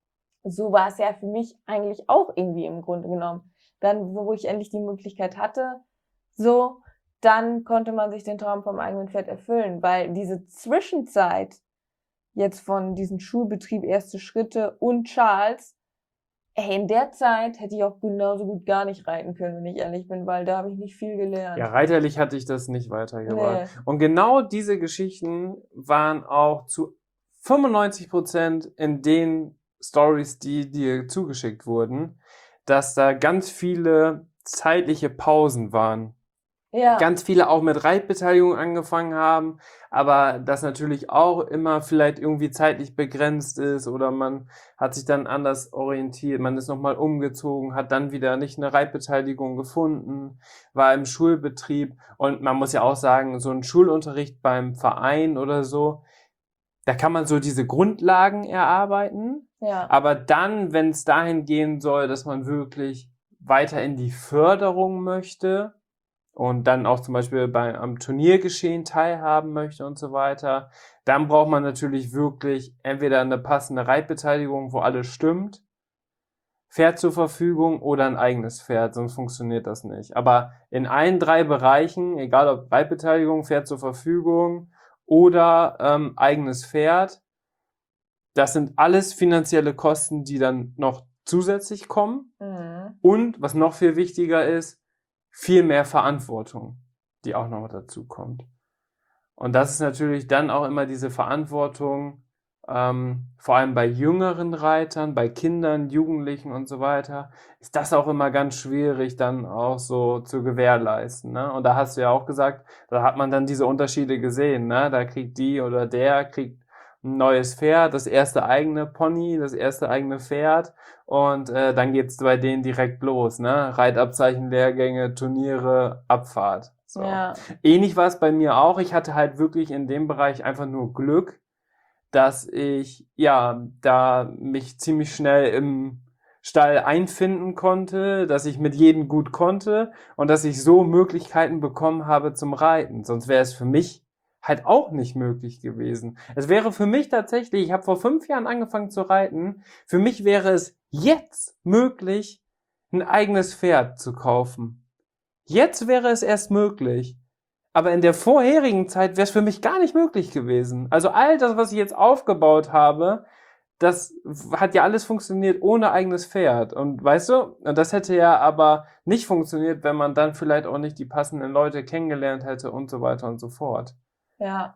so war es ja für mich eigentlich auch irgendwie im Grunde genommen. Dann, wo ich endlich die Möglichkeit hatte, so, dann konnte man sich den Traum vom eigenen Pferd erfüllen, weil diese Zwischenzeit jetzt von diesem Schulbetrieb Erste Schritte und Charles, ey, in der Zeit hätte ich auch genauso gut gar nicht reiten können, wenn ich ehrlich bin, weil da habe ich nicht viel gelernt. ja, reiterlich hatte ich das nicht weitergebracht. Nee. Und genau diese Geschichten waren auch zu fünfundneunzig Prozent in den Stories, die dir zugeschickt wurden, dass da ganz viele zeitliche Pausen waren. Ja, Ganz viele auch mit Reitbeteiligung angefangen haben, aber das natürlich auch immer vielleicht irgendwie zeitlich begrenzt ist oder man hat sich dann anders orientiert, man ist nochmal umgezogen, hat dann wieder nicht eine Reitbeteiligung gefunden, war im Schulbetrieb und man muss ja auch sagen, so ein Schulunterricht beim Verein oder so, da kann man so diese Grundlagen erarbeiten, ja, aber dann, wenn es dahin gehen soll, dass man wirklich weiter in die Förderung möchte, und dann auch zum Beispiel bei, am Turniergeschehen teilhaben möchte und so weiter, dann braucht man natürlich wirklich entweder eine passende Reitbeteiligung, wo alles stimmt, Pferd zur Verfügung oder ein eigenes Pferd, sonst funktioniert das nicht. Aber in allen drei Bereichen, egal ob Reitbeteiligung, Pferd zur Verfügung oder ähm, eigenes Pferd, das sind alles finanzielle Kosten, die dann noch zusätzlich kommen. mhm. Und was noch viel wichtiger ist, viel mehr Verantwortung, die auch noch dazu kommt. Und das ist natürlich dann auch immer diese Verantwortung, ähm, vor allem bei jüngeren Reitern, bei Kindern, Jugendlichen und so weiter, ist das auch immer ganz schwierig dann auch so zu gewährleisten. Ne? Und da hast du ja auch gesagt, da hat man dann diese Unterschiede gesehen. Ne? Da kriegt die oder der kriegt ein neues Pferd, das erste eigene Pony, das erste eigene Pferd und äh, dann geht's bei denen direkt los, ne? Reitabzeichen, Lehrgänge, Turniere, Abfahrt. So. Ja, Ähnlich war es bei mir auch. Ich hatte halt wirklich in dem Bereich einfach nur Glück, dass ich ja da mich ziemlich schnell im Stall einfinden konnte, dass ich mit jedem gut konnte und dass ich so Möglichkeiten bekommen habe zum Reiten. Sonst wäre es für mich halt auch nicht möglich gewesen. Es wäre für mich tatsächlich, ich habe vor fünf Jahren angefangen zu reiten, für mich wäre es jetzt möglich, ein eigenes Pferd zu kaufen. Jetzt wäre es erst möglich. Aber in der vorherigen Zeit wäre es für mich gar nicht möglich gewesen. Also all das, was ich jetzt aufgebaut habe, das hat ja alles funktioniert ohne eigenes Pferd. Und weißt du, und das hätte ja aber nicht funktioniert, wenn man dann vielleicht auch nicht die passenden Leute kennengelernt hätte und so weiter und so fort. ja.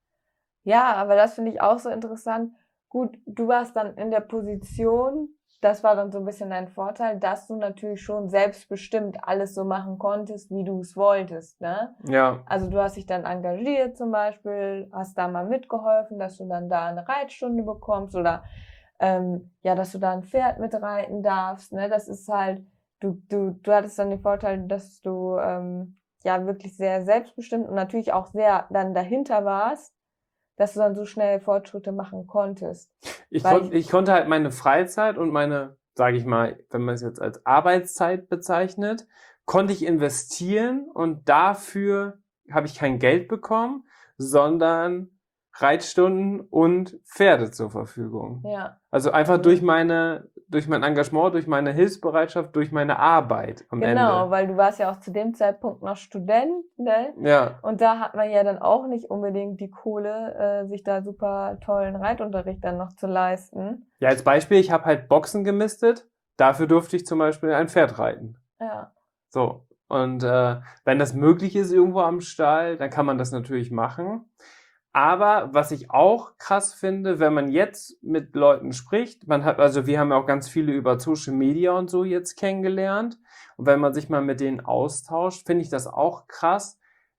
Ja, aber das finde ich auch so interessant. Gut, du warst dann in der Position, das war dann so ein bisschen dein Vorteil, dass du natürlich schon selbstbestimmt alles so machen konntest, wie du es wolltest, ne? Ja, Also du hast dich dann engagiert zum Beispiel, hast da mal mitgeholfen, dass du dann da eine Reitstunde bekommst oder ähm, ja, dass du da ein Pferd mitreiten darfst, ne? Das ist halt, du, du, du hattest dann den Vorteil, dass du ähm, ja wirklich sehr selbstbestimmt und natürlich auch sehr dann dahinter warst, dass du dann so schnell Fortschritte machen konntest. ich, Weil kon ich konnte halt meine Freizeit und meine, sage ich mal, wenn man es jetzt als Arbeitszeit bezeichnet, konnte ich investieren und dafür habe ich kein Geld bekommen, sondern Reitstunden und Pferde zur Verfügung. Ja, Also einfach Mhm. durch meine, durch mein Engagement, durch meine Hilfsbereitschaft, durch meine Arbeit am genau, Ende. weil du warst ja auch zu dem Zeitpunkt noch Student, ne? Ja, Und da hat man ja dann auch nicht unbedingt die Kohle, äh, sich da super tollen Reitunterricht dann noch zu leisten. ja, als Beispiel, ich habe halt Boxen gemistet, dafür durfte ich zum Beispiel ein Pferd reiten. Ja, So, und äh, wenn das möglich ist irgendwo am Stall, dann kann man das natürlich machen. Aber was ich auch krass finde, wenn man jetzt mit Leuten spricht, man hat, also wir haben ja auch ganz viele über Social Media und so jetzt kennengelernt. Und wenn man sich mal mit denen austauscht, finde ich das auch krass,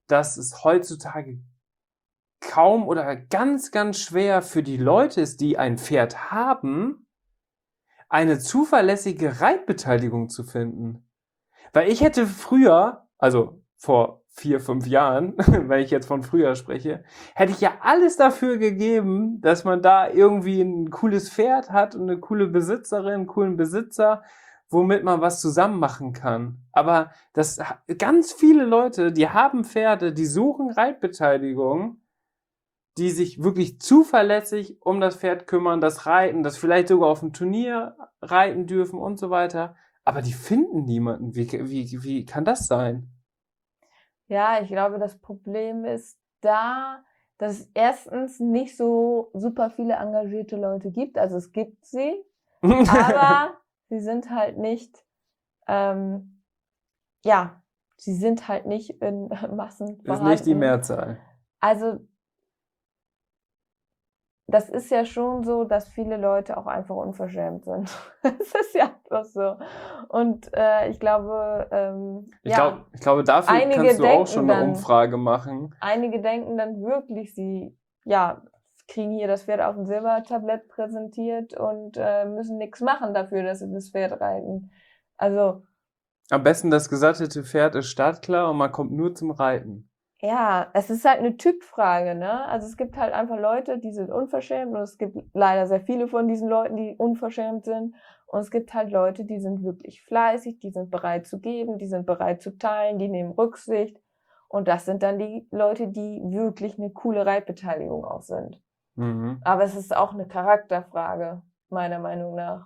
dass es heutzutage kaum oder ganz, ganz schwer für die Leute ist, die ein Pferd haben, eine zuverlässige Reitbeteiligung zu finden. Weil ich hätte früher, also vor vier, fünf Jahren, wenn ich jetzt von früher spreche, hätte ich ja alles dafür gegeben, dass man da irgendwie ein cooles Pferd hat und eine coole Besitzerin, einen coolen Besitzer, womit man was zusammen machen kann. Aber das ganz viele Leute, die haben Pferde, die suchen Reitbeteiligung, die sich wirklich zuverlässig um das Pferd kümmern, das reiten, das vielleicht sogar auf dem Turnier reiten dürfen und so weiter. Aber die finden niemanden. Wie, wie, wie kann das sein? Ja, ich glaube, das Problem ist da, dass es erstens nicht so super viele engagierte Leute gibt. Also es gibt sie, aber sie sind halt nicht, ähm, ja, sie sind halt nicht in Massen vorhanden. Ist nicht die Mehrzahl. Also das ist ja schon so, dass viele Leute auch einfach unverschämt sind. Das ist ja einfach so. Und äh, ich glaube, ähm, ich, ja, glaub, ich glaube, dafür einige kannst du auch schon eine dann, Umfrage machen. Einige denken dann wirklich, sie ja kriegen hier das Pferd auf dem Silbertablett präsentiert und äh, müssen nichts machen dafür, dass sie das Pferd reiten. Also am besten das gesattete Pferd ist startklar und man kommt nur zum Reiten. Ja, es ist halt eine Typfrage, ne? Also es gibt halt einfach Leute, die sind unverschämt und es gibt leider sehr viele von diesen Leuten, die unverschämt sind. Und es gibt halt Leute, die sind wirklich fleißig, die sind bereit zu geben, die sind bereit zu teilen, die nehmen Rücksicht. Und das sind dann die Leute, die wirklich eine coole Reitbeteiligung auch sind. Mhm. Aber es ist auch eine Charakterfrage, meiner Meinung nach.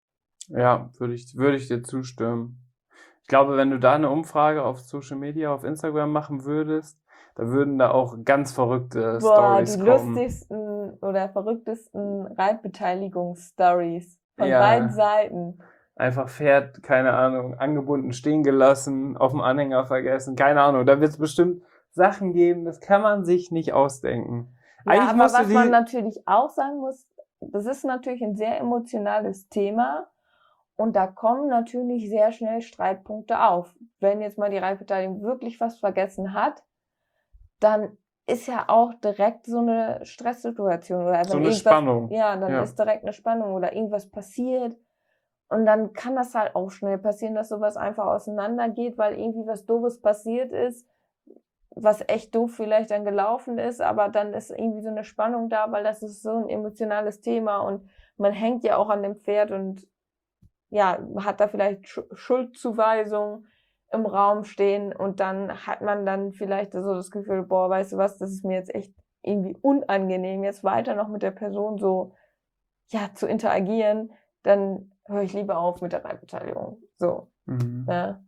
Ja, würde ich, würde ich dir zustimmen. Ich glaube, wenn du da eine Umfrage auf Social Media, auf Instagram machen würdest, da würden da auch ganz verrückte Stories kommen. Boah, die lustigsten oder verrücktesten Reitbeteiligungsstories von Ja. beiden Seiten. Einfach Pferd, keine Ahnung, angebunden stehen gelassen, auf dem Anhänger vergessen, keine Ahnung. Da wird es bestimmt Sachen geben, das kann man sich nicht ausdenken. Ja, Eigentlich aber musst du was die, man natürlich auch sagen muss, das ist natürlich ein sehr emotionales Thema und da kommen natürlich sehr schnell Streitpunkte auf. Wenn jetzt mal die Reitbeteiligung wirklich was vergessen hat, dann ist ja auch direkt so eine Stresssituation oder so wenn eine irgendwas, Spannung. ja, dann Ja. ist direkt eine Spannung oder irgendwas passiert und dann kann das halt auch schnell passieren, dass sowas einfach auseinandergeht, weil irgendwie was Doofes passiert ist, was echt doof vielleicht dann gelaufen ist, aber dann ist irgendwie so eine Spannung da, weil das ist so ein emotionales Thema und man hängt ja auch an dem Pferd und ja, hat da vielleicht Schuldzuweisungen im Raum stehen und dann hat man dann vielleicht so das Gefühl, boah, weißt du was, das ist mir jetzt echt irgendwie unangenehm, jetzt weiter noch mit der Person so, ja, zu interagieren, dann höre ich lieber auf mit der Reitbeteiligung. So, Mhm. ne?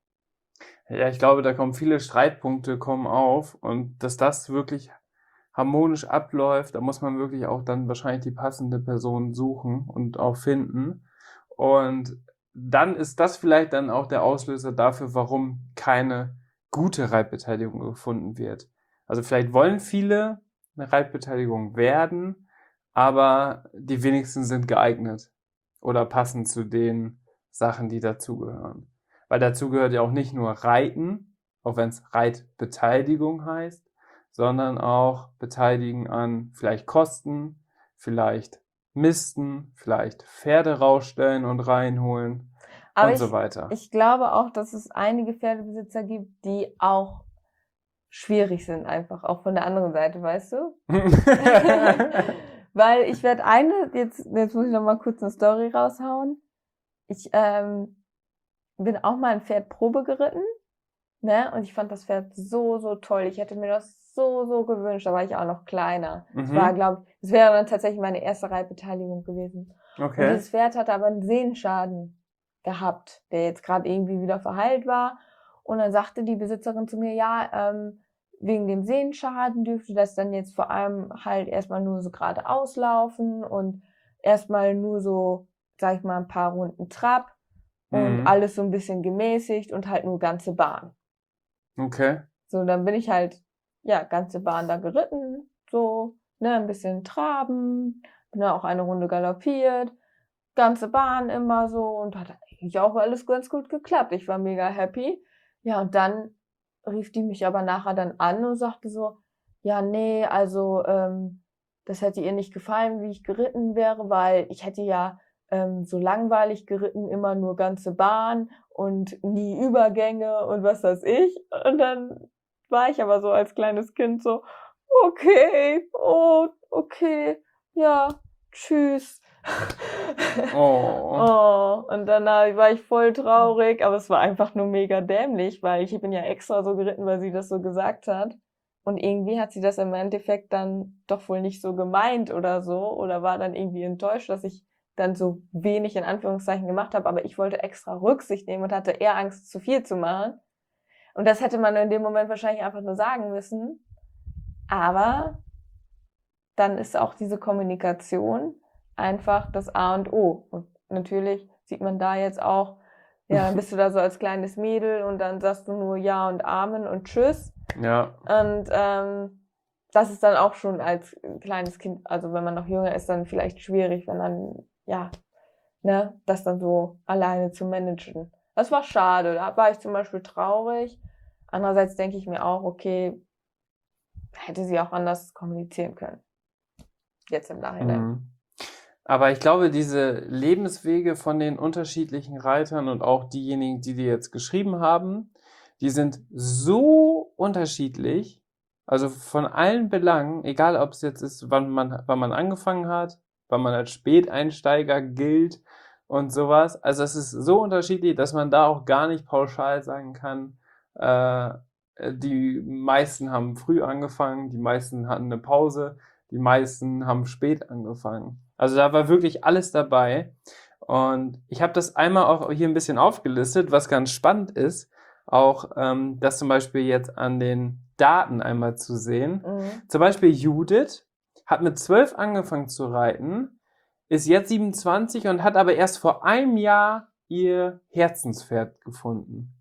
Ja, ich glaube, da kommen viele Streitpunkte kommen auf und dass das wirklich harmonisch abläuft, da muss man wirklich auch dann wahrscheinlich die passende Person suchen und auch finden. Und dann ist das vielleicht dann auch der Auslöser dafür, warum keine gute Reitbeteiligung gefunden wird. Also vielleicht wollen viele eine Reitbeteiligung werden, aber die wenigsten sind geeignet oder passen zu den Sachen, die dazugehören. Weil dazu gehört ja auch nicht nur Reiten, auch wenn es Reitbeteiligung heißt, sondern auch beteiligen an vielleicht Kosten, vielleicht Misten, vielleicht Pferde rausstellen und reinholen Aber und ich, so weiter. ich glaube auch, dass es einige Pferdebesitzer gibt, die auch schwierig sind einfach, auch von der anderen Seite, weißt du? Weil ich werde eine, jetzt, jetzt muss ich noch mal kurz eine Story raushauen. Ich ähm, bin auch mal ein Pferd Probe geritten, ne? Und ich fand das Pferd so, so toll. Ich hätte mir das so, so gewünscht. Da war ich auch noch kleiner. Das Mhm. war, glaube ich, das wäre dann tatsächlich meine erste Reitbeteiligung gewesen. Und Okay. dieses Pferd hatte aber einen Sehenschaden gehabt, der jetzt gerade irgendwie wieder verheilt war. Und dann sagte die Besitzerin zu mir, ja, ähm, wegen dem Sehenschaden dürfte das dann jetzt vor allem halt erstmal nur so gerade auslaufen und erstmal nur so, sag ich mal, ein paar Runden Trab und Mhm. alles so ein bisschen gemäßigt und halt nur ganze Bahn. Okay. So, dann bin ich halt, ja, ganze Bahn da geritten, so, ne, ein bisschen traben, bin dann auch eine Runde galoppiert, ganze Bahn immer so und hat eigentlich auch alles ganz gut geklappt. Ich war mega happy. Ja, und dann rief die mich aber nachher dann an und sagte so, ja, nee, also ähm, das hätte ihr nicht gefallen, wie ich geritten wäre, weil ich hätte ja ähm, so langweilig geritten, immer nur ganze Bahn und nie Übergänge und was weiß ich. Und dann war ich aber so als kleines Kind so, okay, oh, okay, ja, tschüss. Oh. Oh, und dann äh, war ich voll traurig, aber es war einfach nur mega dämlich, weil ich bin ja extra so geritten, weil sie das so gesagt hat. Und irgendwie hat sie das im Endeffekt dann doch wohl nicht so gemeint oder so, oder war dann irgendwie enttäuscht, dass ich dann so wenig in Anführungszeichen gemacht habe, aber ich wollte extra Rücksicht nehmen und hatte eher Angst, zu viel zu machen. Und das hätte man in dem Moment wahrscheinlich einfach nur sagen müssen. Aber dann ist auch diese Kommunikation einfach das A und O. Und natürlich sieht man da jetzt auch, ja, dann bist du da so als kleines Mädel und dann sagst du nur Ja und Amen und Tschüss. Ja. Und ähm, das ist dann auch schon als kleines Kind, also wenn man noch jünger ist, dann vielleicht schwierig, wenn dann, ja, ne, das dann so alleine zu managen. Das war schade, da war ich zum Beispiel traurig. Andererseits denke ich mir auch, okay, hätte sie auch anders kommunizieren können. Jetzt im Nachhinein. Mhm. Aber ich glaube, diese Lebenswege von den unterschiedlichen Reitern und auch diejenigen, die dir jetzt geschrieben haben, die sind so unterschiedlich, also von allen Belangen, egal ob es jetzt ist, wann man, wann man angefangen hat, wann man als Späteinsteiger gilt und sowas. Also es ist so unterschiedlich, dass man da auch gar nicht pauschal sagen kann, äh, die meisten haben früh angefangen, die meisten hatten eine Pause, die meisten haben spät angefangen. Also da war wirklich alles dabei. Und ich habe das einmal auch hier ein bisschen aufgelistet, was ganz spannend ist, auch ähm, das zum Beispiel jetzt an den Daten einmal zu sehen. Mhm. Zum Beispiel Judith hat mit zwölf angefangen zu reiten, ist jetzt siebenundzwanzig und hat aber erst vor einem Jahr ihr Herzenspferd gefunden.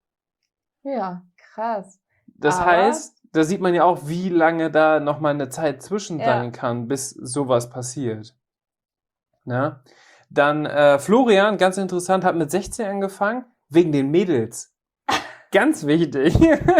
Ja, krass. Das Aber- heißt, da sieht man ja auch, wie lange da nochmal eine Zeit zwischen Ja. sein kann, bis sowas passiert. Ne? Dann äh, Florian, ganz interessant, hat mit sechzehn angefangen, wegen den Mädels. Ganz wichtig.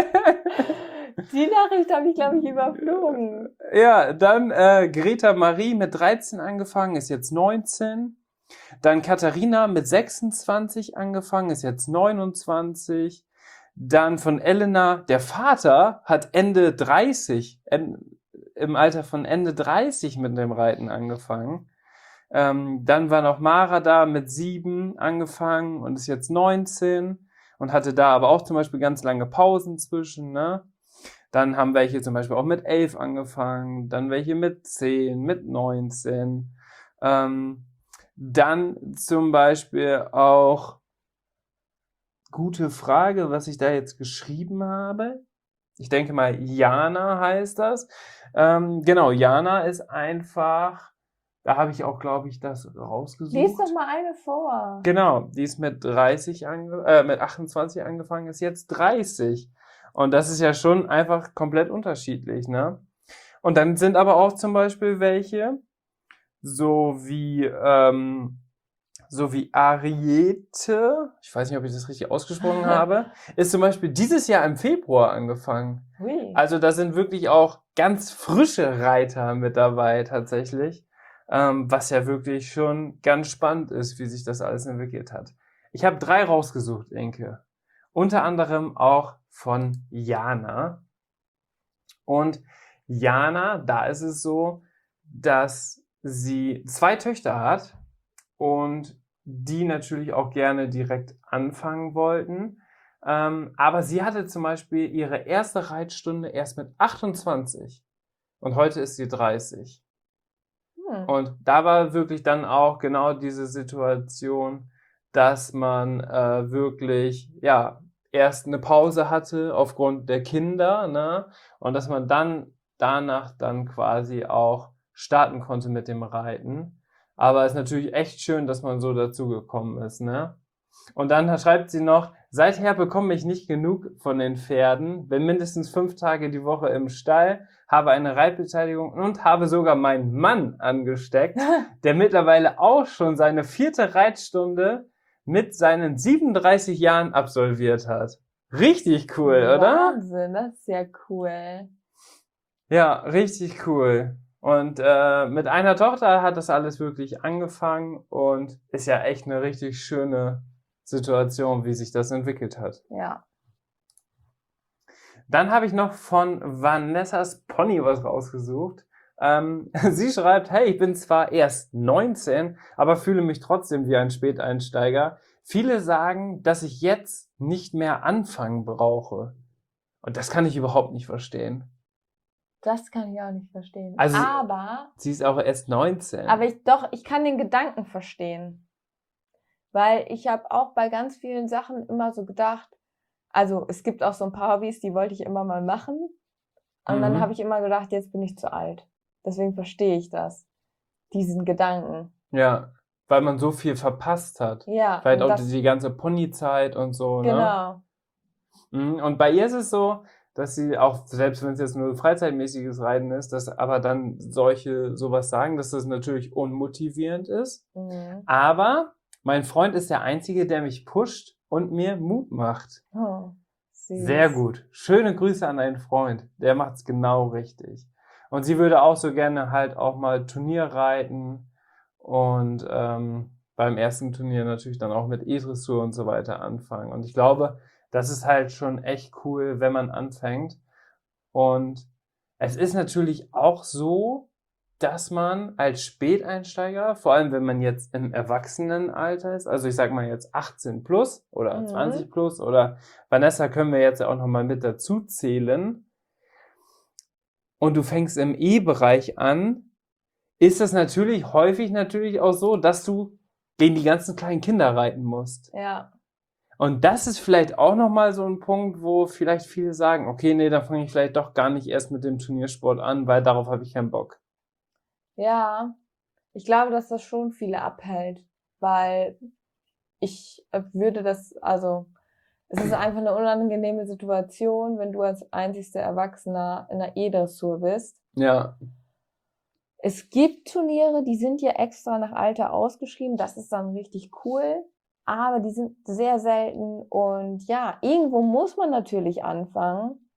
Die Nachricht habe ich, glaube ich, überflogen. Ja, dann äh, Greta Marie mit dreizehn angefangen, ist jetzt neunzehn. Dann Katharina mit sechsundzwanzig angefangen, ist jetzt neunundzwanzig. Dann von Elena, der Vater hat Ende dreißig, en, im Alter von Ende dreißig mit dem Reiten angefangen. Ähm, dann war noch Mara da mit sieben angefangen und ist jetzt neunzehn und hatte da aber auch zum Beispiel ganz lange Pausen zwischen, ne? Dann haben welche zum Beispiel auch mit elf angefangen, dann welche mit zehn, mit neunzehn. Ähm, dann zum Beispiel auch, gute Frage, was ich da jetzt geschrieben habe. Ich denke mal, Jana heißt das. Ähm, genau, Jana ist einfach, da habe ich auch, glaube ich, das rausgesucht. Lies doch mal eine vor. Genau, die ist mit dreißig ange äh, mit achtundzwanzig angefangen, ist jetzt dreißig. Und das ist ja schon einfach komplett unterschiedlich, ne? Und dann sind aber auch zum Beispiel welche, so wie, ähm, so wie Ariete, ich weiß nicht, ob ich das richtig ausgesprochen habe, ist zum Beispiel dieses Jahr im Februar angefangen. Hui. Also da sind wirklich auch ganz frische Reiter mit dabei tatsächlich, ähm, was ja wirklich schon ganz spannend ist, wie sich das alles entwickelt hat. Ich habe drei rausgesucht, Inke. Unter anderem auch von Jana. Und Jana, da ist es so, dass sie zwei Töchter hat und die natürlich auch gerne direkt anfangen wollten. Ähm, aber sie hatte zum Beispiel ihre erste Reitstunde erst mit achtundzwanzig und heute ist sie dreißig. Hm. Und da war wirklich dann auch genau diese Situation, dass man äh, wirklich, ja, erst eine Pause hatte aufgrund der Kinder, ne? Und dass man dann danach dann quasi auch starten konnte mit dem Reiten. Aber es ist natürlich echt schön, dass man so dazu gekommen ist, ne? Und dann schreibt sie noch, seither bekomme ich nicht genug von den Pferden, bin mindestens fünf Tage die Woche im Stall, habe eine Reitbeteiligung und habe sogar meinen Mann angesteckt, der mittlerweile auch schon seine vierte Reitstunde mit seinen siebenunddreißig Jahren absolviert hat. Richtig cool, oder? Wahnsinn, das ist ja cool. Ja, richtig cool. Und äh, mit einer Tochter hat das alles wirklich angefangen und ist ja echt eine richtig schöne Situation, wie sich das entwickelt hat. Ja. Dann habe ich noch von Vanessas Pony was rausgesucht. Ähm, sie schreibt, hey, ich bin zwar erst neunzehn, aber fühle mich trotzdem wie ein Späteinsteiger. Viele sagen, dass ich jetzt nicht mehr anfangen brauche. Und das kann ich überhaupt nicht verstehen. Das kann ich auch nicht verstehen. Also- aber, Sie ist auch erst neunzehn. aber ich doch, ich kann den Gedanken verstehen. Weil ich habe auch bei ganz vielen Sachen immer so gedacht, also es gibt auch so ein paar Hobbys, die wollte ich immer mal machen. Und Mhm. dann habe ich immer gedacht, jetzt bin ich zu alt. Deswegen verstehe ich das. Diesen Gedanken. Ja, weil man so viel verpasst hat. Ja. Vielleicht und auch das, die ganze Ponyzeit und so, ne? genau. Mhm. Und bei ihr ist es so, dass sie auch, selbst wenn es jetzt nur freizeitmäßiges Reiten ist, dass aber dann solche sowas sagen, dass das natürlich unmotivierend ist. Mhm. Aber mein Freund ist der Einzige, der mich pusht und mir Mut macht. Oh, süß. Sehr gut. Schöne Grüße an deinen Freund. Der macht's genau richtig. Und sie würde auch so gerne halt auch mal Turnier reiten und ähm, beim ersten Turnier natürlich dann auch mit E-Dressur und so weiter anfangen. Und ich glaube, das ist halt schon echt cool, wenn man anfängt. Und es ist natürlich auch so, dass man als Späteinsteiger, vor allem wenn man jetzt im Erwachsenenalter ist, also ich sag mal jetzt achtzehn plus oder Mhm. zwanzig plus oder Vanessa können wir jetzt auch nochmal mit dazu zählen und du fängst im E-Bereich an, ist es natürlich häufig natürlich auch so, dass du gegen die ganzen kleinen Kinder reiten musst. Ja. Und das ist vielleicht auch nochmal so ein Punkt, wo vielleicht viele sagen, okay, nee, dann fange ich vielleicht doch gar nicht erst mit dem Turniersport an, weil darauf habe ich keinen Bock. Ja, ich glaube, dass das schon viele abhält, weil ich äh, würde das, also es ist einfach eine unangenehme Situation, wenn du als einzigster Erwachsener in der E-Dressur bist. Ja, Es gibt Turniere, die sind ja extra nach Alter ausgeschrieben, das ist dann richtig cool, aber die sind sehr selten und ja, irgendwo muss man natürlich anfangen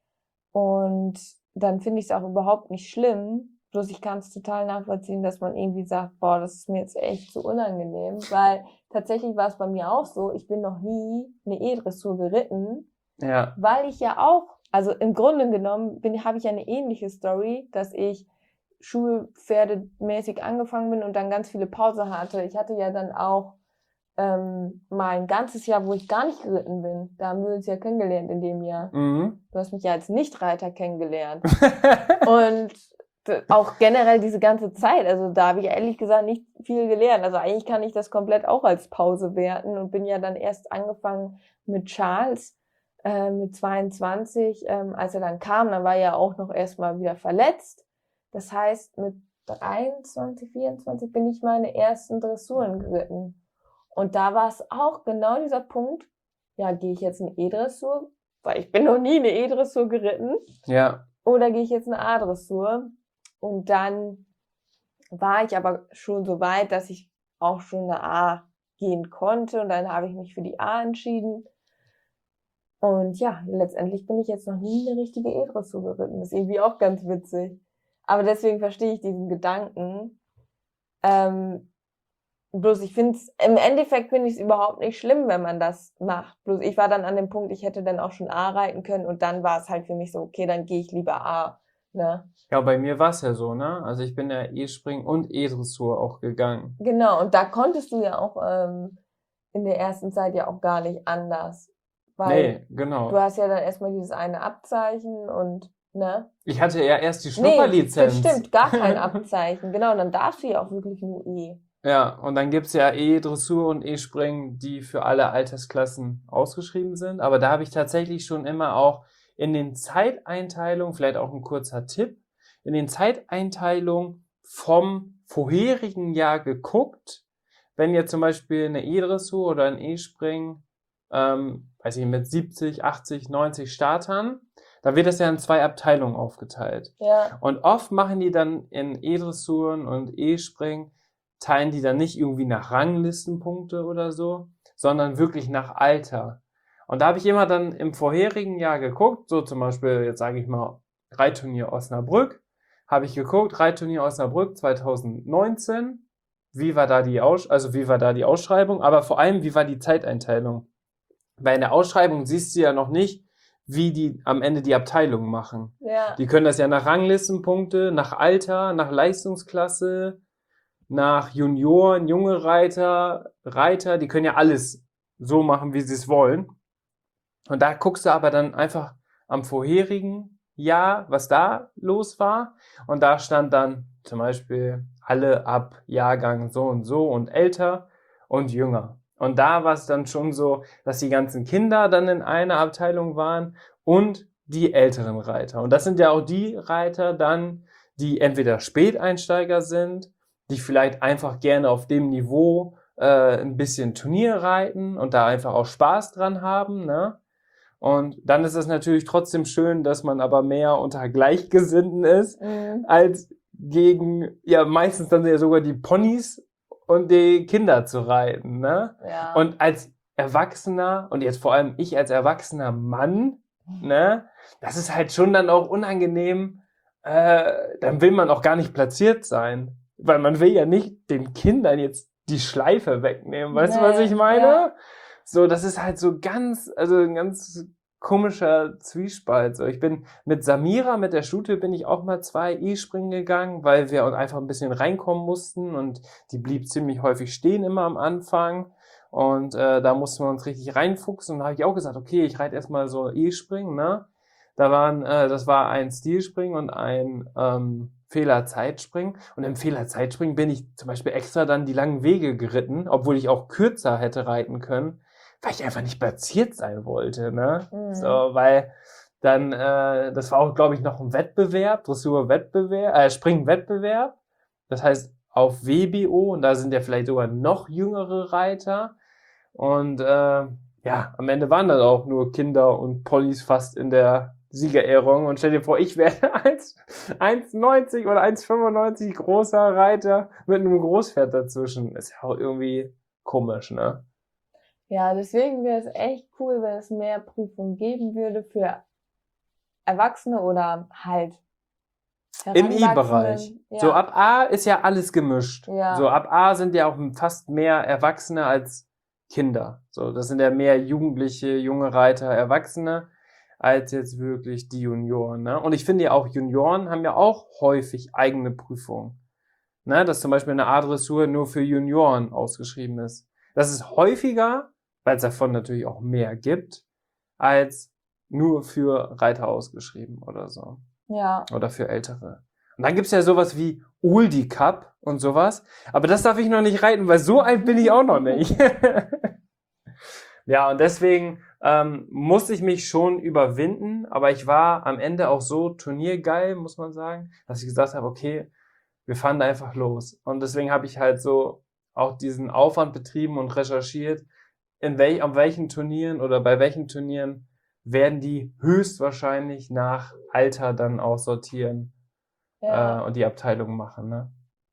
und dann finde ich es auch überhaupt nicht schlimm. Bloß ich kann es total nachvollziehen, dass man irgendwie sagt, boah, das ist mir jetzt echt zu unangenehm, weil tatsächlich war es bei mir auch so, ich bin noch nie eine E-Dressur geritten, ja, weil ich ja auch, also im Grunde genommen bin, habe ich eine ähnliche Story, dass ich schulpferdemäßig angefangen bin und dann ganz viele Pause hatte. Ich hatte ja dann auch ähm, mal ein ganzes Jahr, wo ich gar nicht geritten bin. Da haben wir uns ja kennengelernt in dem Jahr. mhm. Du hast mich ja als Nichtreiter kennengelernt. Und auch generell diese ganze Zeit, also da habe ich ehrlich gesagt nicht viel gelernt. Also eigentlich kann ich das komplett auch als Pause werten und bin ja dann erst angefangen mit Charles äh, mit zweiundzwanzig, ähm, als er dann kam, dann war er ja auch noch erstmal wieder verletzt. Das heißt, mit dreiundzwanzig, vierundzwanzig bin ich meine ersten Dressuren geritten. Und da war es auch genau dieser Punkt, ja, gehe ich jetzt eine E-Dressur, weil ich bin noch nie eine E-Dressur geritten, Ja, oder gehe ich jetzt eine A-Dressur? Und dann war ich aber schon so weit, dass ich auch schon eine A gehen konnte. Und dann habe ich mich für die A entschieden. Und ja, letztendlich bin ich jetzt noch nie eine richtige E-Dressur geritten. Das ist irgendwie auch ganz witzig. Aber deswegen verstehe ich diesen Gedanken. Ähm, bloß ich finde es, im Endeffekt finde ich es überhaupt nicht schlimm, wenn man das macht. Bloß ich war dann an dem Punkt, ich hätte dann auch schon A reiten können. Und dann war es halt für mich so, okay, dann gehe ich lieber A. Ne? ja, bei mir war es ja so, ne? Also ich bin ja E-Springen und E-Dressur auch gegangen. Genau, und da konntest du ja auch ähm, in der ersten Zeit ja auch gar nicht anders. Weil Nee, genau. du hast ja dann erstmal dieses eine Abzeichen und, ne? Ich hatte ja erst die Nee, Schnupperlizenz. das stimmt, gar kein Abzeichen. Genau, und dann darfst du ja auch wirklich nur E. Ja, und dann gibt's ja E-Dressur und E-Springen, die für alle Altersklassen ausgeschrieben sind. Aber da habe ich tatsächlich schon immer auch in den Zeiteinteilungen, vielleicht auch ein kurzer Tipp, in den Zeiteinteilungen vom vorherigen Jahr geguckt, wenn jetzt zum Beispiel eine E-Dressur oder ein E-Springen, ähm, weiß ich, mit siebzig, achtzig, neunzig Startern, da wird das ja in zwei Abteilungen aufgeteilt. Ja, Und oft machen die dann in E-Dressuren und E-Springen, teilen die dann nicht irgendwie nach Ranglistenpunkte oder so, sondern wirklich nach Alter. Und da habe ich immer dann im vorherigen Jahr geguckt, so zum Beispiel, jetzt sage ich mal, Reitturnier Osnabrück, habe ich geguckt, Reitturnier Osnabrück zwanzig neunzehn, wie war da die Aus, also wie war da die Ausschreibung, aber vor allem, wie war die Zeiteinteilung? Weil in der Ausschreibung siehst du ja noch nicht, wie die am Ende die Abteilungen machen. Ja. Die können das ja nach Ranglistenpunkte, nach Alter, nach Leistungsklasse, nach Junioren, junge Reiter, Reiter, die können ja alles so machen, wie sie es wollen. Und da guckst du aber dann einfach am vorherigen Jahr, was da los war. Und da stand dann zum Beispiel alle ab Jahrgang so und so und älter und jünger. Und da war es dann schon so, dass die ganzen Kinder dann in einer Abteilung waren und die älteren Reiter. Und das sind ja auch die Reiter dann, die entweder Späteinsteiger sind, die vielleicht einfach gerne auf dem Niveau äh, ein bisschen Turnier reiten und da einfach auch Spaß dran haben, ne? Und dann ist es natürlich trotzdem schön, dass man aber mehr unter Gleichgesinnten ist, Mhm. als gegen, ja, meistens dann ja sogar die Ponys und die Kinder zu reiten, ne? Ja. Und als Erwachsener, und jetzt vor allem ich als erwachsener Mann, ne, das ist halt schon dann auch unangenehm, äh, dann will man auch gar nicht platziert sein, weil man will ja nicht den Kindern jetzt die Schleife wegnehmen, weißt du, was Nee, ich meine? ja. So, das ist halt so ganz, also ein ganz komischer Zwiespalt. So, ich bin mit Samira, mit der Stute, bin ich auch mal zwei E-Springen gegangen, weil wir einfach ein bisschen reinkommen mussten und die blieb ziemlich häufig stehen immer am Anfang und äh, da mussten wir uns richtig reinfuchsen und da habe ich auch gesagt, okay, ich reite erstmal so E-Springen, ne? Da waren, äh, das war ein Stilspringen und ein ähm, Fehlerzeitspringen. Und im Fehlerzeitspringen bin ich zum Beispiel extra dann die langen Wege geritten, obwohl ich auch kürzer hätte reiten können, weil ich einfach nicht platziert sein wollte, ne? Mhm. So, weil dann, äh, das war auch, glaube ich, noch ein Wettbewerb, Dressur-Wettbewerb, äh, Springen-Wettbewerb. Das heißt auf W B O und da sind ja vielleicht sogar noch jüngere Reiter. Und äh, ja, am Ende waren dann auch nur Kinder und Ponys fast in der Siegerehrung. Und stell dir vor, ich wäre eins neunzig oder eins fünfundneunzig großer Reiter mit einem Großpferd dazwischen. Ist ja auch irgendwie komisch, ne? Ja, deswegen wäre es echt cool, wenn es mehr Prüfungen geben würde für Erwachsene oder halt Im Heranwachsenden. I-Bereich. Ja. So ab A ist ja alles gemischt. Ja. So ab A sind ja auch fast mehr Erwachsene als Kinder. So, das sind ja mehr Jugendliche, junge Reiter, Erwachsene, als jetzt wirklich die Junioren, ne? Und ich finde ja auch, Junioren haben ja auch häufig eigene Prüfungen. Ne? Dass zum Beispiel eine A-Dressur nur für Junioren ausgeschrieben ist. Das ist häufiger, weil es davon natürlich auch mehr gibt, als nur für Reiter ausgeschrieben oder so. Ja. Oder für Ältere. Und dann gibt's ja sowas wie Oldie Cup und sowas. Aber das darf ich noch nicht reiten, weil so alt bin ich auch noch nicht. Ja, und deswegen ähm, musste ich mich schon überwinden. Aber ich war am Ende auch so turniergeil, muss man sagen, dass ich gesagt habe, okay, wir fahren da einfach los. Und deswegen habe ich halt so auch diesen Aufwand betrieben und recherchiert, in welch, auf welchen Turnieren oder bei welchen Turnieren werden die höchstwahrscheinlich nach Alter dann auch sortieren Ja. äh, und die Abteilung machen, ne?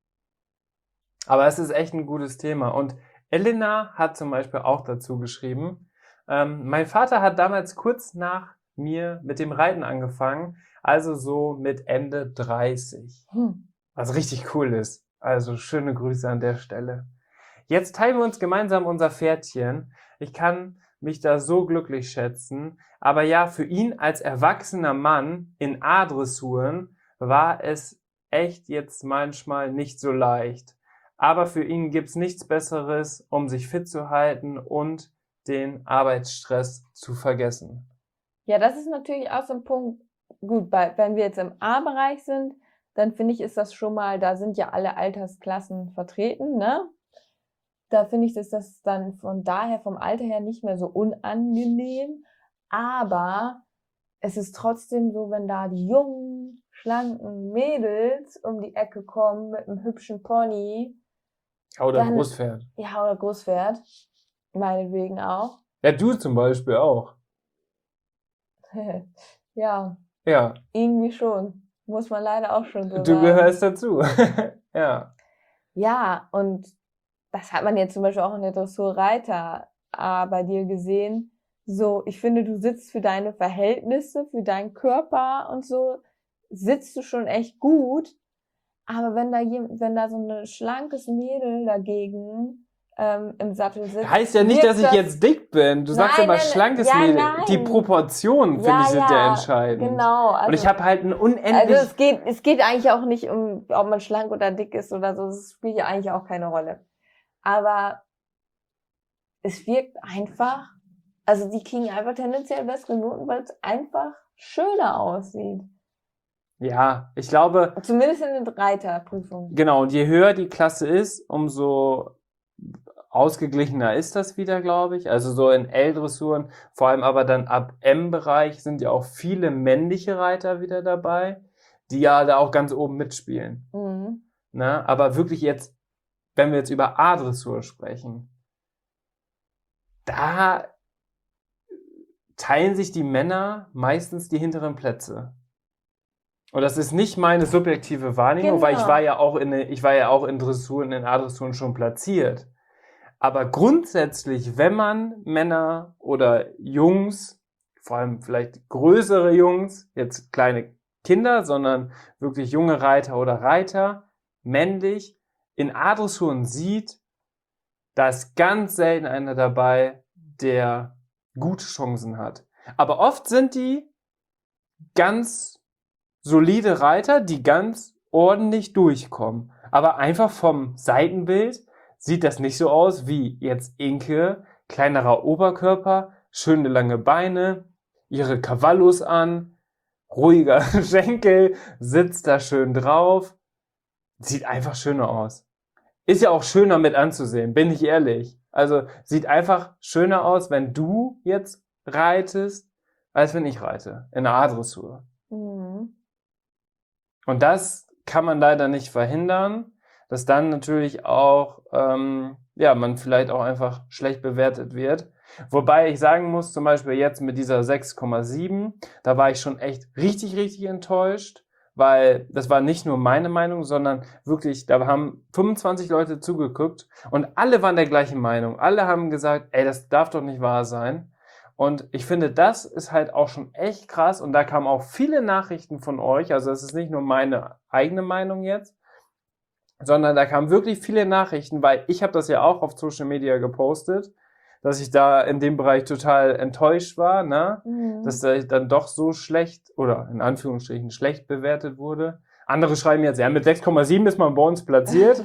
Aber es ist echt ein gutes Thema. Und Elena hat zum Beispiel auch dazu geschrieben, ähm, mein Vater hat damals kurz nach mir mit dem Reiten angefangen, also so mit Ende dreißig. Hm. Was richtig cool ist. Also schöne Grüße an der Stelle. Jetzt teilen wir uns gemeinsam unser Pferdchen. Ich kann mich da so glücklich schätzen. Aber ja, für ihn als erwachsener Mann in A-Dressuren war es echt jetzt manchmal nicht so leicht. Aber für ihn gibt's nichts Besseres, um sich fit zu halten und den Arbeitsstress zu vergessen. Ja, das ist natürlich auch so ein Punkt. Gut, bei, wenn wir jetzt im A-Bereich sind, dann finde ich, ist das schon mal, da sind ja alle Altersklassen vertreten, ne? Da finde ich, ist das dann von daher, vom Alter her nicht mehr so unangenehm. Aber es ist trotzdem so, wenn da die jungen, schlanken Mädels um die Ecke kommen mit einem hübschen Pony. Oder Dann- Großpferd. Ja, oder Großpferd. Meinetwegen auch. Ja, du zum Beispiel auch. Ja, Ja, irgendwie schon. Muss man leider auch schon so du sagen. gehörst dazu. Ja. Ja, und das hat man jetzt zum Beispiel auch in der Dressurreiter äh, bei dir gesehen, So, ich finde, du sitzt für deine Verhältnisse, für deinen Körper und so, sitzt du schon echt gut. Aber wenn da jem- wenn da so ein schlankes Mädel dagegen ähm, im Sattel sitzt, Heißt ja nicht, wirkt dass ich das- jetzt dick bin. Du sagst ja Nein, immer nein, schlankes ja, Mädel. nein. Die Proportionen, finde Ja, ich, sind ja, ja, entscheidend. Genau. Also, Und ich habe halt ein unendlich... also es geht, es geht eigentlich auch nicht um, ob man schlank oder dick ist oder so. Das spielt ja eigentlich auch keine Rolle. Aber es wirkt einfach, also die kriegen einfach tendenziell bessere Noten, weil es einfach schöner aussieht. ja, ich glaube... Zumindest in den Reiterprüfungen. Genau, und je höher die Klasse ist, umso ausgeglichener ist das wieder, glaube ich. Also so in L-Dressuren, vor allem aber dann ab M-Bereich sind ja auch viele männliche Reiter wieder dabei, die ja da auch ganz oben mitspielen. Mhm. Ne? Aber wirklich jetzt, wenn wir jetzt über A-Dressur sprechen, da teilen sich die Männer meistens die hinteren Plätze. Und das ist nicht meine subjektive Wahrnehmung, Genau. weil ich war ja auch in, ich war ja auch in Dressuren, in A-Dressuren schon platziert. Aber grundsätzlich, wenn man Männer oder Jungs, vor allem vielleicht größere Jungs, jetzt kleine Kinder, sondern wirklich junge Reiter oder Reiter, männlich, in A-Dressuren sieht, da ist ganz selten einer dabei, der gute Chancen hat. Aber oft sind die ganz solide Reiter, die ganz ordentlich durchkommen. Aber einfach vom Seitenbild sieht das nicht so aus wie jetzt Inke, kleinerer Oberkörper, schöne lange Beine, ihre Cavallos an, ruhiger Schenkel, sitzt da schön drauf. Sieht einfach schöner aus. Ist ja auch schöner mit anzusehen, bin ich ehrlich. Also sieht einfach schöner aus, wenn du jetzt reitest, als wenn ich reite. In der A-Dressur. Mhm. Und das kann man leider nicht verhindern, dass dann natürlich auch, ähm, ja, man vielleicht auch einfach schlecht bewertet wird. Wobei ich sagen muss, zum Beispiel jetzt mit dieser sechs Komma sieben, da war ich schon echt richtig, richtig enttäuscht, weil das war nicht nur meine Meinung, sondern wirklich, da haben fünfundzwanzig Leute zugeguckt und alle waren der gleichen Meinung. Alle haben gesagt, ey, das darf doch nicht wahr sein. Und ich finde, das ist halt auch schon echt krass. Und da kamen auch viele Nachrichten von euch. Also es ist nicht nur meine eigene Meinung jetzt, sondern da kamen wirklich viele Nachrichten, weil ich habe das ja auch auf Social Media gepostet, dass ich da in dem Bereich total enttäuscht war, ne? Mhm. Dass er dann doch so schlecht oder in Anführungsstrichen schlecht bewertet wurde. Andere schreiben jetzt, ja, mit sechs Komma sieben ist man bei uns platziert.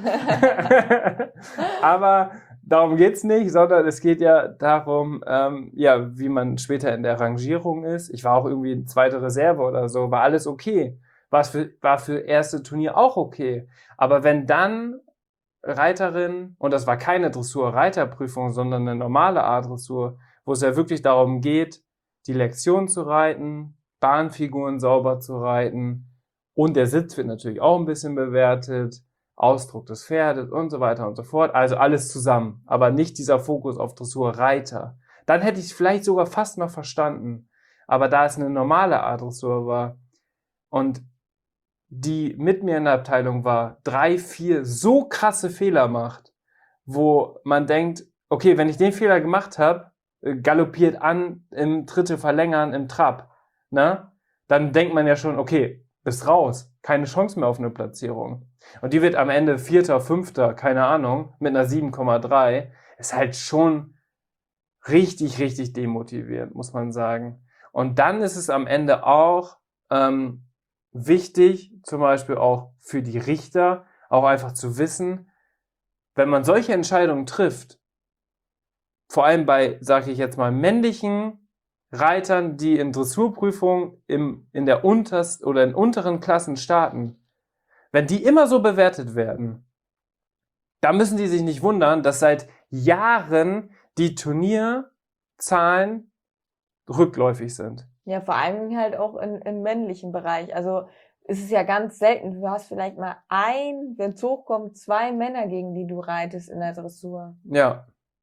Aber darum geht's nicht, sondern es geht ja darum, ähm, ja, wie man später in der Rangierung ist. Ich war auch irgendwie in zweite Reserve oder so, war alles okay. War für, war für erste Turnier auch okay. Aber wenn dann Reiterin, und das war keine Dressur-Reiterprüfung, sondern eine normale A-Dressur, wo es ja wirklich darum geht, die Lektion zu reiten, Bahnfiguren sauber zu reiten und der Sitz wird natürlich auch ein bisschen bewertet, Ausdruck des Pferdes und so weiter und so fort. Also alles zusammen, aber nicht dieser Fokus auf Dressur-Reiter. Dann hätte ich es vielleicht sogar fast noch verstanden. Aber da es eine normale A-Dressur war und die mit mir in der Abteilung war, drei, vier so krasse Fehler macht, wo man denkt, okay, wenn ich den Fehler gemacht habe, galoppiert an im dritte Verlängern im Trab, ne? Dann denkt man ja schon, okay, bist raus, keine Chance mehr auf eine Platzierung. Und die wird am Ende Vierter, Fünfter, keine Ahnung, mit einer sieben Komma drei, ist halt schon richtig, richtig demotivierend, muss man sagen. Und dann ist es am Ende auch ähm, wichtig, zum Beispiel auch für die Richter, auch einfach zu wissen, wenn man solche Entscheidungen trifft, vor allem bei, sage ich jetzt mal, männlichen Reitern, die in Dressurprüfungen im, in der untersten oder in unteren Klassen starten, wenn die immer so bewertet werden, da müssen die sich nicht wundern, dass seit Jahren die Turnierzahlen rückläufig sind. Ja, vor allem halt auch in, im männlichen Bereich. Also es ist ja ganz selten. Du hast vielleicht mal ein, wenn es hochkommt, zwei Männer, gegen die du reitest in der Dressur. Ja.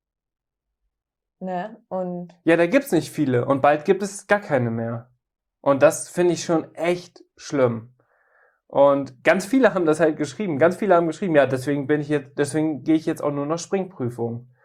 Ne? Und Ja, da gibt's nicht viele und bald gibt es gar keine mehr. Und das finde ich schon echt schlimm. Und ganz viele haben das halt geschrieben. Ganz viele haben geschrieben, ja, deswegen bin ich jetzt, deswegen gehe ich jetzt auch nur noch Springprüfung.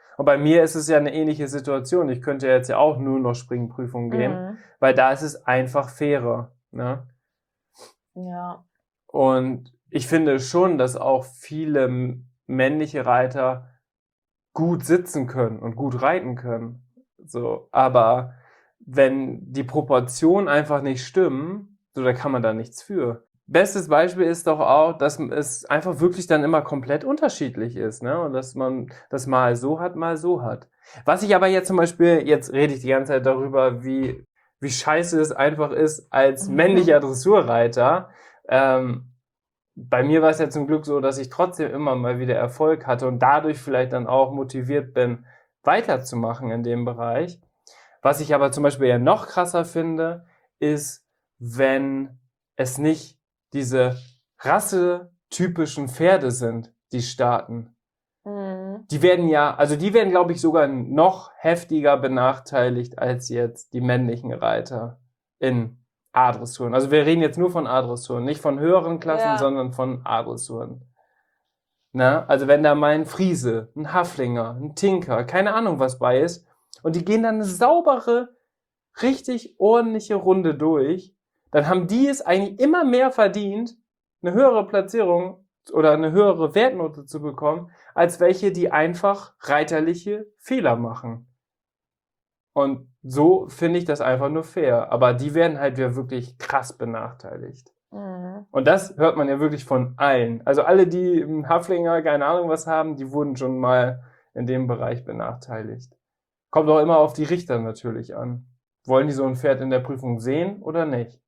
Und bei mir ist es ja eine ähnliche Situation. Ich könnte jetzt ja auch nur noch Springprüfung gehen, Mhm. weil da ist es einfach fairer. Ne? Ja. Und ich finde schon, dass auch viele m- männliche Reiter gut sitzen können und gut reiten können. So, aber wenn die Proportionen einfach nicht stimmen, so, da kann man da nichts für. Bestes Beispiel ist doch auch, dass es einfach wirklich dann immer komplett unterschiedlich ist, ne? Und dass man das mal so hat, mal so hat. Was ich aber jetzt zum Beispiel, jetzt rede ich die ganze Zeit darüber, wie, wie scheiße es einfach ist als männlicher Dressurreiter. Ähm, bei mir war es ja zum Glück so, dass ich trotzdem immer mal wieder Erfolg hatte und dadurch vielleicht dann auch motiviert bin, weiterzumachen in dem Bereich. Was ich aber zum Beispiel ja noch krasser finde, ist, wenn es nicht diese rassetypischen Pferde sind, die starten. Mhm. Die werden ja, also die werden, glaube ich, sogar noch heftiger benachteiligt als jetzt die männlichen Reiter in A-Dressuren. Also wir reden jetzt nur von A-Dressuren, nicht von höheren Klassen, Ja. sondern von A-Dressuren. Na, also wenn da mal ein Friese, ein Haflinger, ein Tinker, keine Ahnung was bei ist, und die gehen dann eine saubere, richtig ordentliche Runde durch, dann haben die es eigentlich immer mehr verdient, eine höhere Platzierung oder eine höhere Wertnote zu bekommen, als welche, die einfach reiterliche Fehler machen. Und so finde ich das einfach nur fair. Aber die werden halt ja wirklich krass benachteiligt. Mhm. Und das hört man ja wirklich von allen. Also alle, die im Haflinger keine Ahnung was haben, die wurden schon mal in dem Bereich benachteiligt. Kommt auch immer auf die Richter natürlich an. Wollen die so ein Pferd in der Prüfung sehen oder nicht?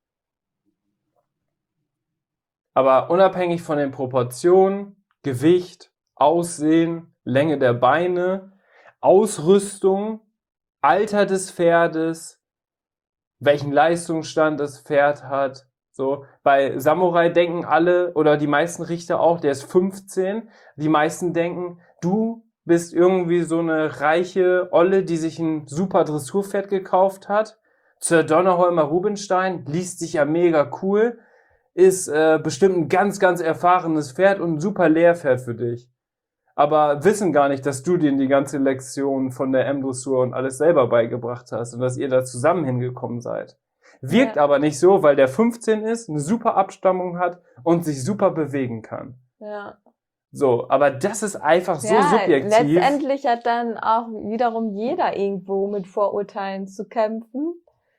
Aber unabhängig von den Proportionen, Gewicht, Aussehen, Länge der Beine, Ausrüstung, Alter des Pferdes, welchen Leistungsstand das Pferd hat. So, bei Samurai denken alle oder die meisten Richter auch, der ist fünfzehn. Die meisten denken, du bist irgendwie so eine reiche Olle, die sich ein super Dressurpferd gekauft hat. Zur Donnerholmer Rubenstein, liest sich ja mega cool, ist äh, bestimmt ein ganz, ganz erfahrenes Pferd und ein super Lehrpferd für dich. Aber wissen gar nicht, dass du dir die ganze Lektion von der M-Dressur und alles selber beigebracht hast und dass ihr da zusammen hingekommen seid. Wirkt Ja. aber nicht so, weil der fünfzehn ist, eine super Abstammung hat und sich super bewegen kann. Ja. So, aber das ist einfach so Ja, subjektiv. letztendlich hat dann auch wiederum jeder irgendwo mit Vorurteilen zu kämpfen,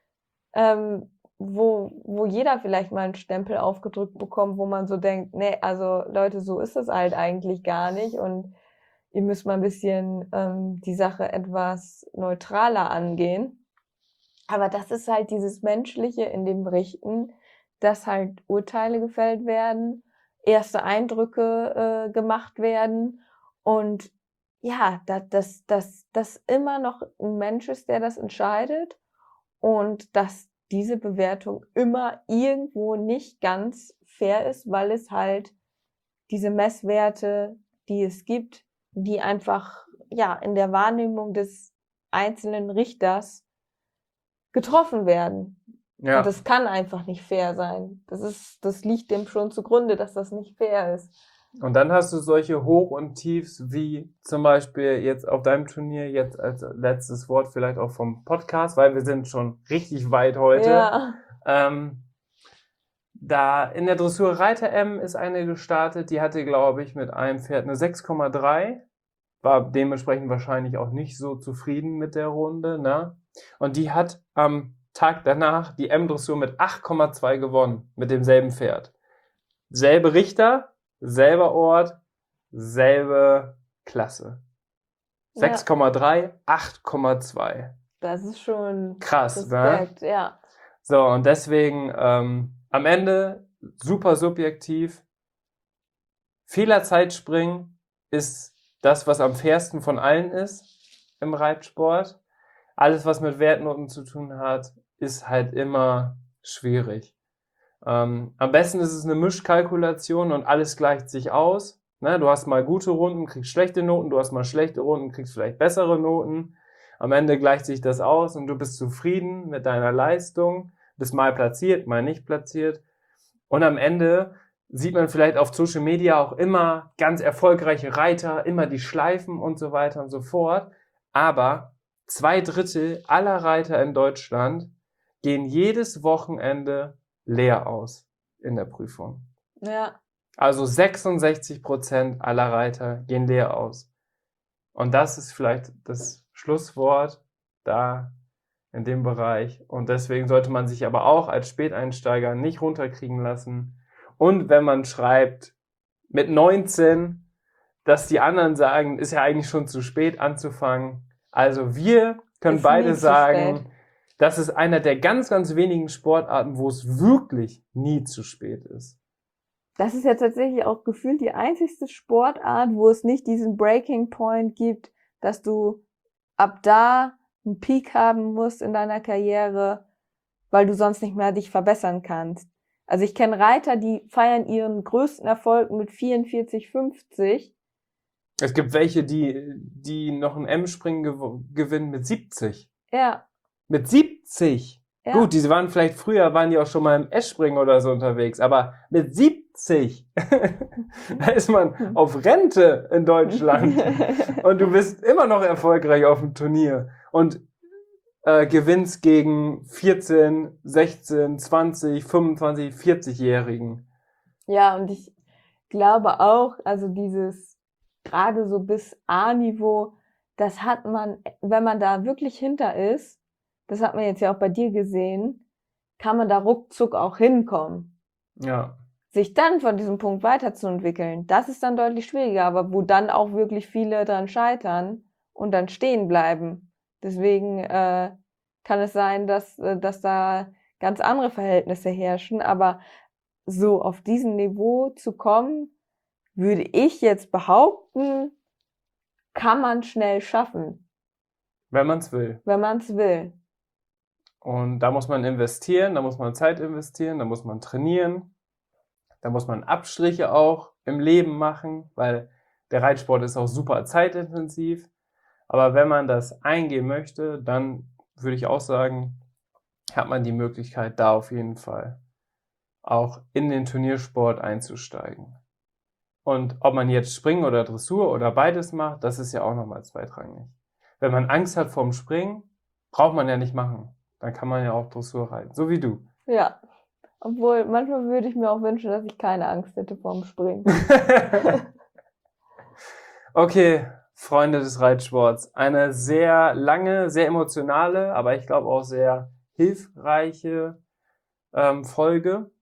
ähm, wo, wo jeder vielleicht mal einen Stempel aufgedrückt bekommt, wo man so denkt, nee, also Leute, so ist es halt eigentlich gar nicht und ihr müsst mal ein bisschen ähm, die Sache etwas neutraler angehen. Aber das ist halt dieses Menschliche in dem Berichten, dass halt Urteile gefällt werden, erste Eindrücke äh, gemacht werden und ja, dass das, das, das immer noch ein Mensch ist, der das entscheidet und dass diese Bewertung immer irgendwo nicht ganz fair ist, weil es halt diese Messwerte, die es gibt, die einfach ja in der Wahrnehmung des einzelnen Richters getroffen werden. Ja. Und das kann einfach nicht fair sein. Das ist, das liegt dem schon zugrunde, dass das nicht fair ist. Und dann hast du solche Hoch- und Tiefs wie zum Beispiel jetzt auf deinem Turnier, jetzt als letztes Wort vielleicht auch vom Podcast, weil wir sind schon richtig weit heute. Ja. Ähm, da in der Dressur Reiter M ist eine gestartet, die hatte, glaube ich, mit einem Pferd eine sechs Komma drei, war dementsprechend wahrscheinlich auch nicht so zufrieden mit der Runde, ne? Und die hat am Tag danach die M-Dressur mit acht Komma zwei gewonnen, mit demselben Pferd. Selbe Richter, selber Ort, selbe Klasse. sechs Komma drei, acht Komma zwei. Das ist schon Krass, ne? Respekt, ja. So, und deswegen ähm, am Ende super subjektiv. Fehlerzeitspringen ist das, was am fairsten von allen ist im Reitsport. Alles, was mit Wertnoten zu tun hat, ist halt immer schwierig. Ähm, am besten ist es eine Mischkalkulation und alles gleicht sich aus. Ne? Du hast mal gute Runden, kriegst schlechte Noten, du hast mal schlechte Runden, kriegst vielleicht bessere Noten. Am Ende gleicht sich das aus und du bist zufrieden mit deiner Leistung, bist mal platziert, mal nicht platziert. Und am Ende sieht man vielleicht auf Social Media auch immer ganz erfolgreiche Reiter, immer die Schleifen und so weiter und so fort. Aber zwei Drittel aller Reiter in Deutschland gehen jedes Wochenende leer aus in der Prüfung. Ja. Also sechsundsechzig Prozent aller Reiter gehen leer aus. Und das ist vielleicht das Schlusswort da in dem Bereich. Und deswegen sollte man sich aber auch als Späteinsteiger nicht runterkriegen lassen. Und wenn man schreibt mit neunzehn, dass die anderen sagen, ist ja eigentlich schon zu spät anzufangen. Also wir können Ist beide nie zu sagen, spät. das ist einer der ganz, ganz wenigen Sportarten, wo es wirklich nie zu spät ist. Das ist ja tatsächlich auch gefühlt die einzigste Sportart, wo es nicht diesen Breaking Point gibt, dass du ab da einen Peak haben musst in deiner Karriere, weil du sonst nicht mehr dich verbessern kannst. Also ich kenne Reiter, die feiern ihren größten Erfolg mit vierundvierzig, fünfzig. Es gibt welche, die, die noch ein M-Springen gew- gewinnen mit siebzig. Ja, Mit siebzig! ja. Gut, diese waren vielleicht früher, waren die auch schon mal im S-Springen oder so unterwegs, aber mit siebzig, da ist man auf Rente in Deutschland und du bist immer noch erfolgreich auf dem Turnier und äh, gewinnst gegen vierzehn, sechzehn, zwanzig, fünfundzwanzig, vierzig-Jährigen. Ja, und ich glaube auch, also dieses gerade so bis A-Niveau, das hat man, wenn man da wirklich hinter ist, das hat man jetzt ja auch bei dir gesehen, kann man da ruckzuck auch hinkommen. Ja. Sich dann von diesem Punkt weiterzuentwickeln, das ist dann deutlich schwieriger, aber wo dann auch wirklich viele dran scheitern und dann stehen bleiben. Deswegen äh, kann es sein, dass, äh, dass da ganz andere Verhältnisse herrschen, aber so auf diesem Niveau zu kommen, würde ich jetzt behaupten, kann man schnell schaffen, Wenn man es will. wenn man es will. Und da muss man investieren, da muss man Zeit investieren, da muss man trainieren, da muss man Abstriche auch im Leben machen, weil der Reitsport ist auch super zeitintensiv. Aber wenn man das eingehen möchte, dann würde ich auch sagen, hat man die Möglichkeit, da auf jeden Fall auch in den Turniersport einzusteigen. Und ob man jetzt Springen oder Dressur oder beides macht, das ist ja auch nochmal zweitrangig. Wenn man Angst hat vorm Springen, braucht man ja nicht machen. Dann kann man ja auch Dressur reiten, so wie du. Ja, obwohl manchmal würde ich mir auch wünschen, dass ich keine Angst hätte vorm Springen. Okay, Freunde des Reitsports. Eine sehr lange, sehr emotionale, aber ich glaube auch sehr hilfreiche ähm, Folge,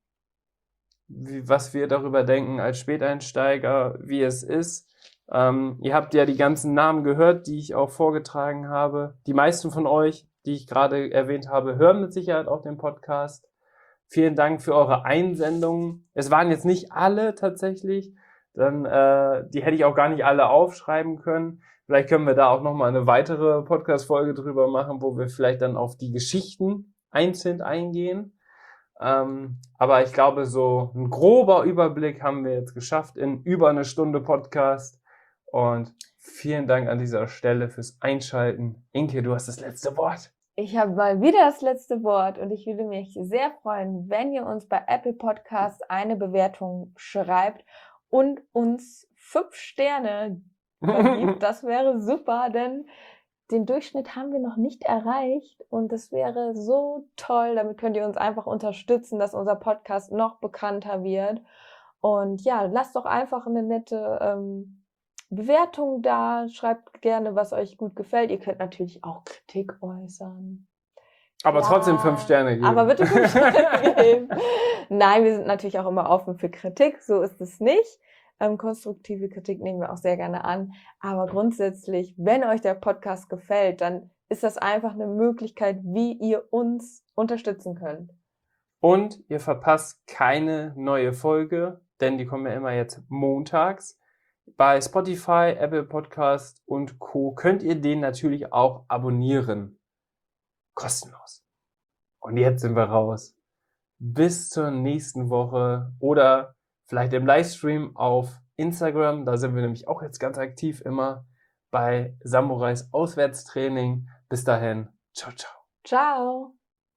wie, was wir darüber denken als Späteinsteiger, wie es ist. Ähm, ihr habt ja die ganzen Namen gehört, die ich auch vorgetragen habe. Die meisten von euch, die ich gerade erwähnt habe, hören mit Sicherheit auch den Podcast. Vielen Dank für eure Einsendungen. Es waren jetzt nicht alle tatsächlich, dann äh, die hätte ich auch gar nicht alle aufschreiben können. Vielleicht können wir da auch nochmal eine weitere Podcast-Folge drüber machen, wo wir vielleicht dann auf die Geschichten einzeln eingehen. Ähm, aber ich glaube, so ein grober Überblick haben wir jetzt geschafft in über eine Stunde Podcast. Und vielen Dank an dieser Stelle fürs Einschalten. Inke, du hast das letzte Wort. Ich habe mal wieder das letzte Wort und ich würde mich sehr freuen, wenn ihr uns bei Apple Podcasts eine Bewertung schreibt und uns fünf Sterne vergibt. Das wäre super, denn den Durchschnitt haben wir noch nicht erreicht und das wäre so toll. Damit könnt ihr uns einfach unterstützen, dass unser Podcast noch bekannter wird. Und ja, lasst doch einfach eine nette ähm, Bewertung da. Schreibt gerne, was euch gut gefällt. Ihr könnt natürlich auch Kritik äußern. Aber Ja, trotzdem fünf Sterne geben. Aber bitte fünf Sterne geben. Nein, wir sind natürlich auch immer offen für Kritik. So ist es nicht. Ähm, konstruktive Kritik nehmen wir auch sehr gerne an. Aber grundsätzlich, wenn euch der Podcast gefällt, dann ist das einfach eine Möglichkeit, wie ihr uns unterstützen könnt. Und ihr verpasst keine neue Folge, denn die kommen ja immer jetzt montags. Bei Spotify, Apple Podcast und Co. könnt ihr den natürlich auch abonnieren. Kostenlos. Und jetzt sind wir raus. Bis zur nächsten Woche oder vielleicht im Livestream auf Instagram. Da sind wir nämlich auch jetzt ganz aktiv immer bei Samurais Auswärtstraining. Bis dahin. Ciao, ciao. Ciao.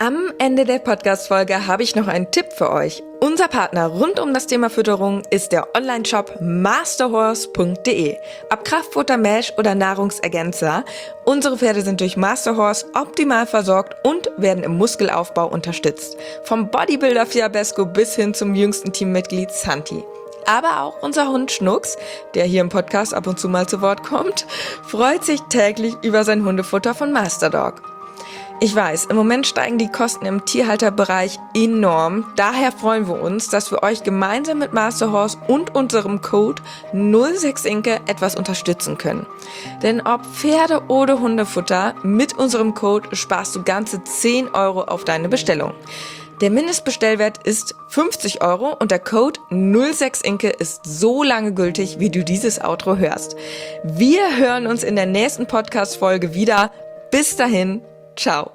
Am Ende der Podcast-Folge habe ich noch einen Tipp für euch. Unser Partner rund um das Thema Fütterung ist der Online-Shop masterhorse punkt de. Ob Kraftfutter, Mesh oder Nahrungsergänzer, unsere Pferde sind durch Masterhorse optimal versorgt und werden im Muskelaufbau unterstützt. Vom Bodybuilder Fiabesco bis hin zum jüngsten Teammitglied Santi. Aber auch unser Hund Schnucks, der hier im Podcast ab und zu mal zu Wort kommt, freut sich täglich über sein Hundefutter von Masterdog. Ich weiß, im Moment steigen die Kosten im Tierhalterbereich enorm. Daher freuen wir uns, dass wir euch gemeinsam mit Masterhorse und unserem Code null sechs Inke etwas unterstützen können. Denn ob Pferde- oder Hundefutter, mit unserem Code sparst du ganze zehn Euro auf deine Bestellung. Der Mindestbestellwert ist fünfzig Euro und der Code null sechs Inke ist so lange gültig, wie du dieses Outro hörst. Wir hören uns in der nächsten Podcast-Folge wieder. Bis dahin, ciao.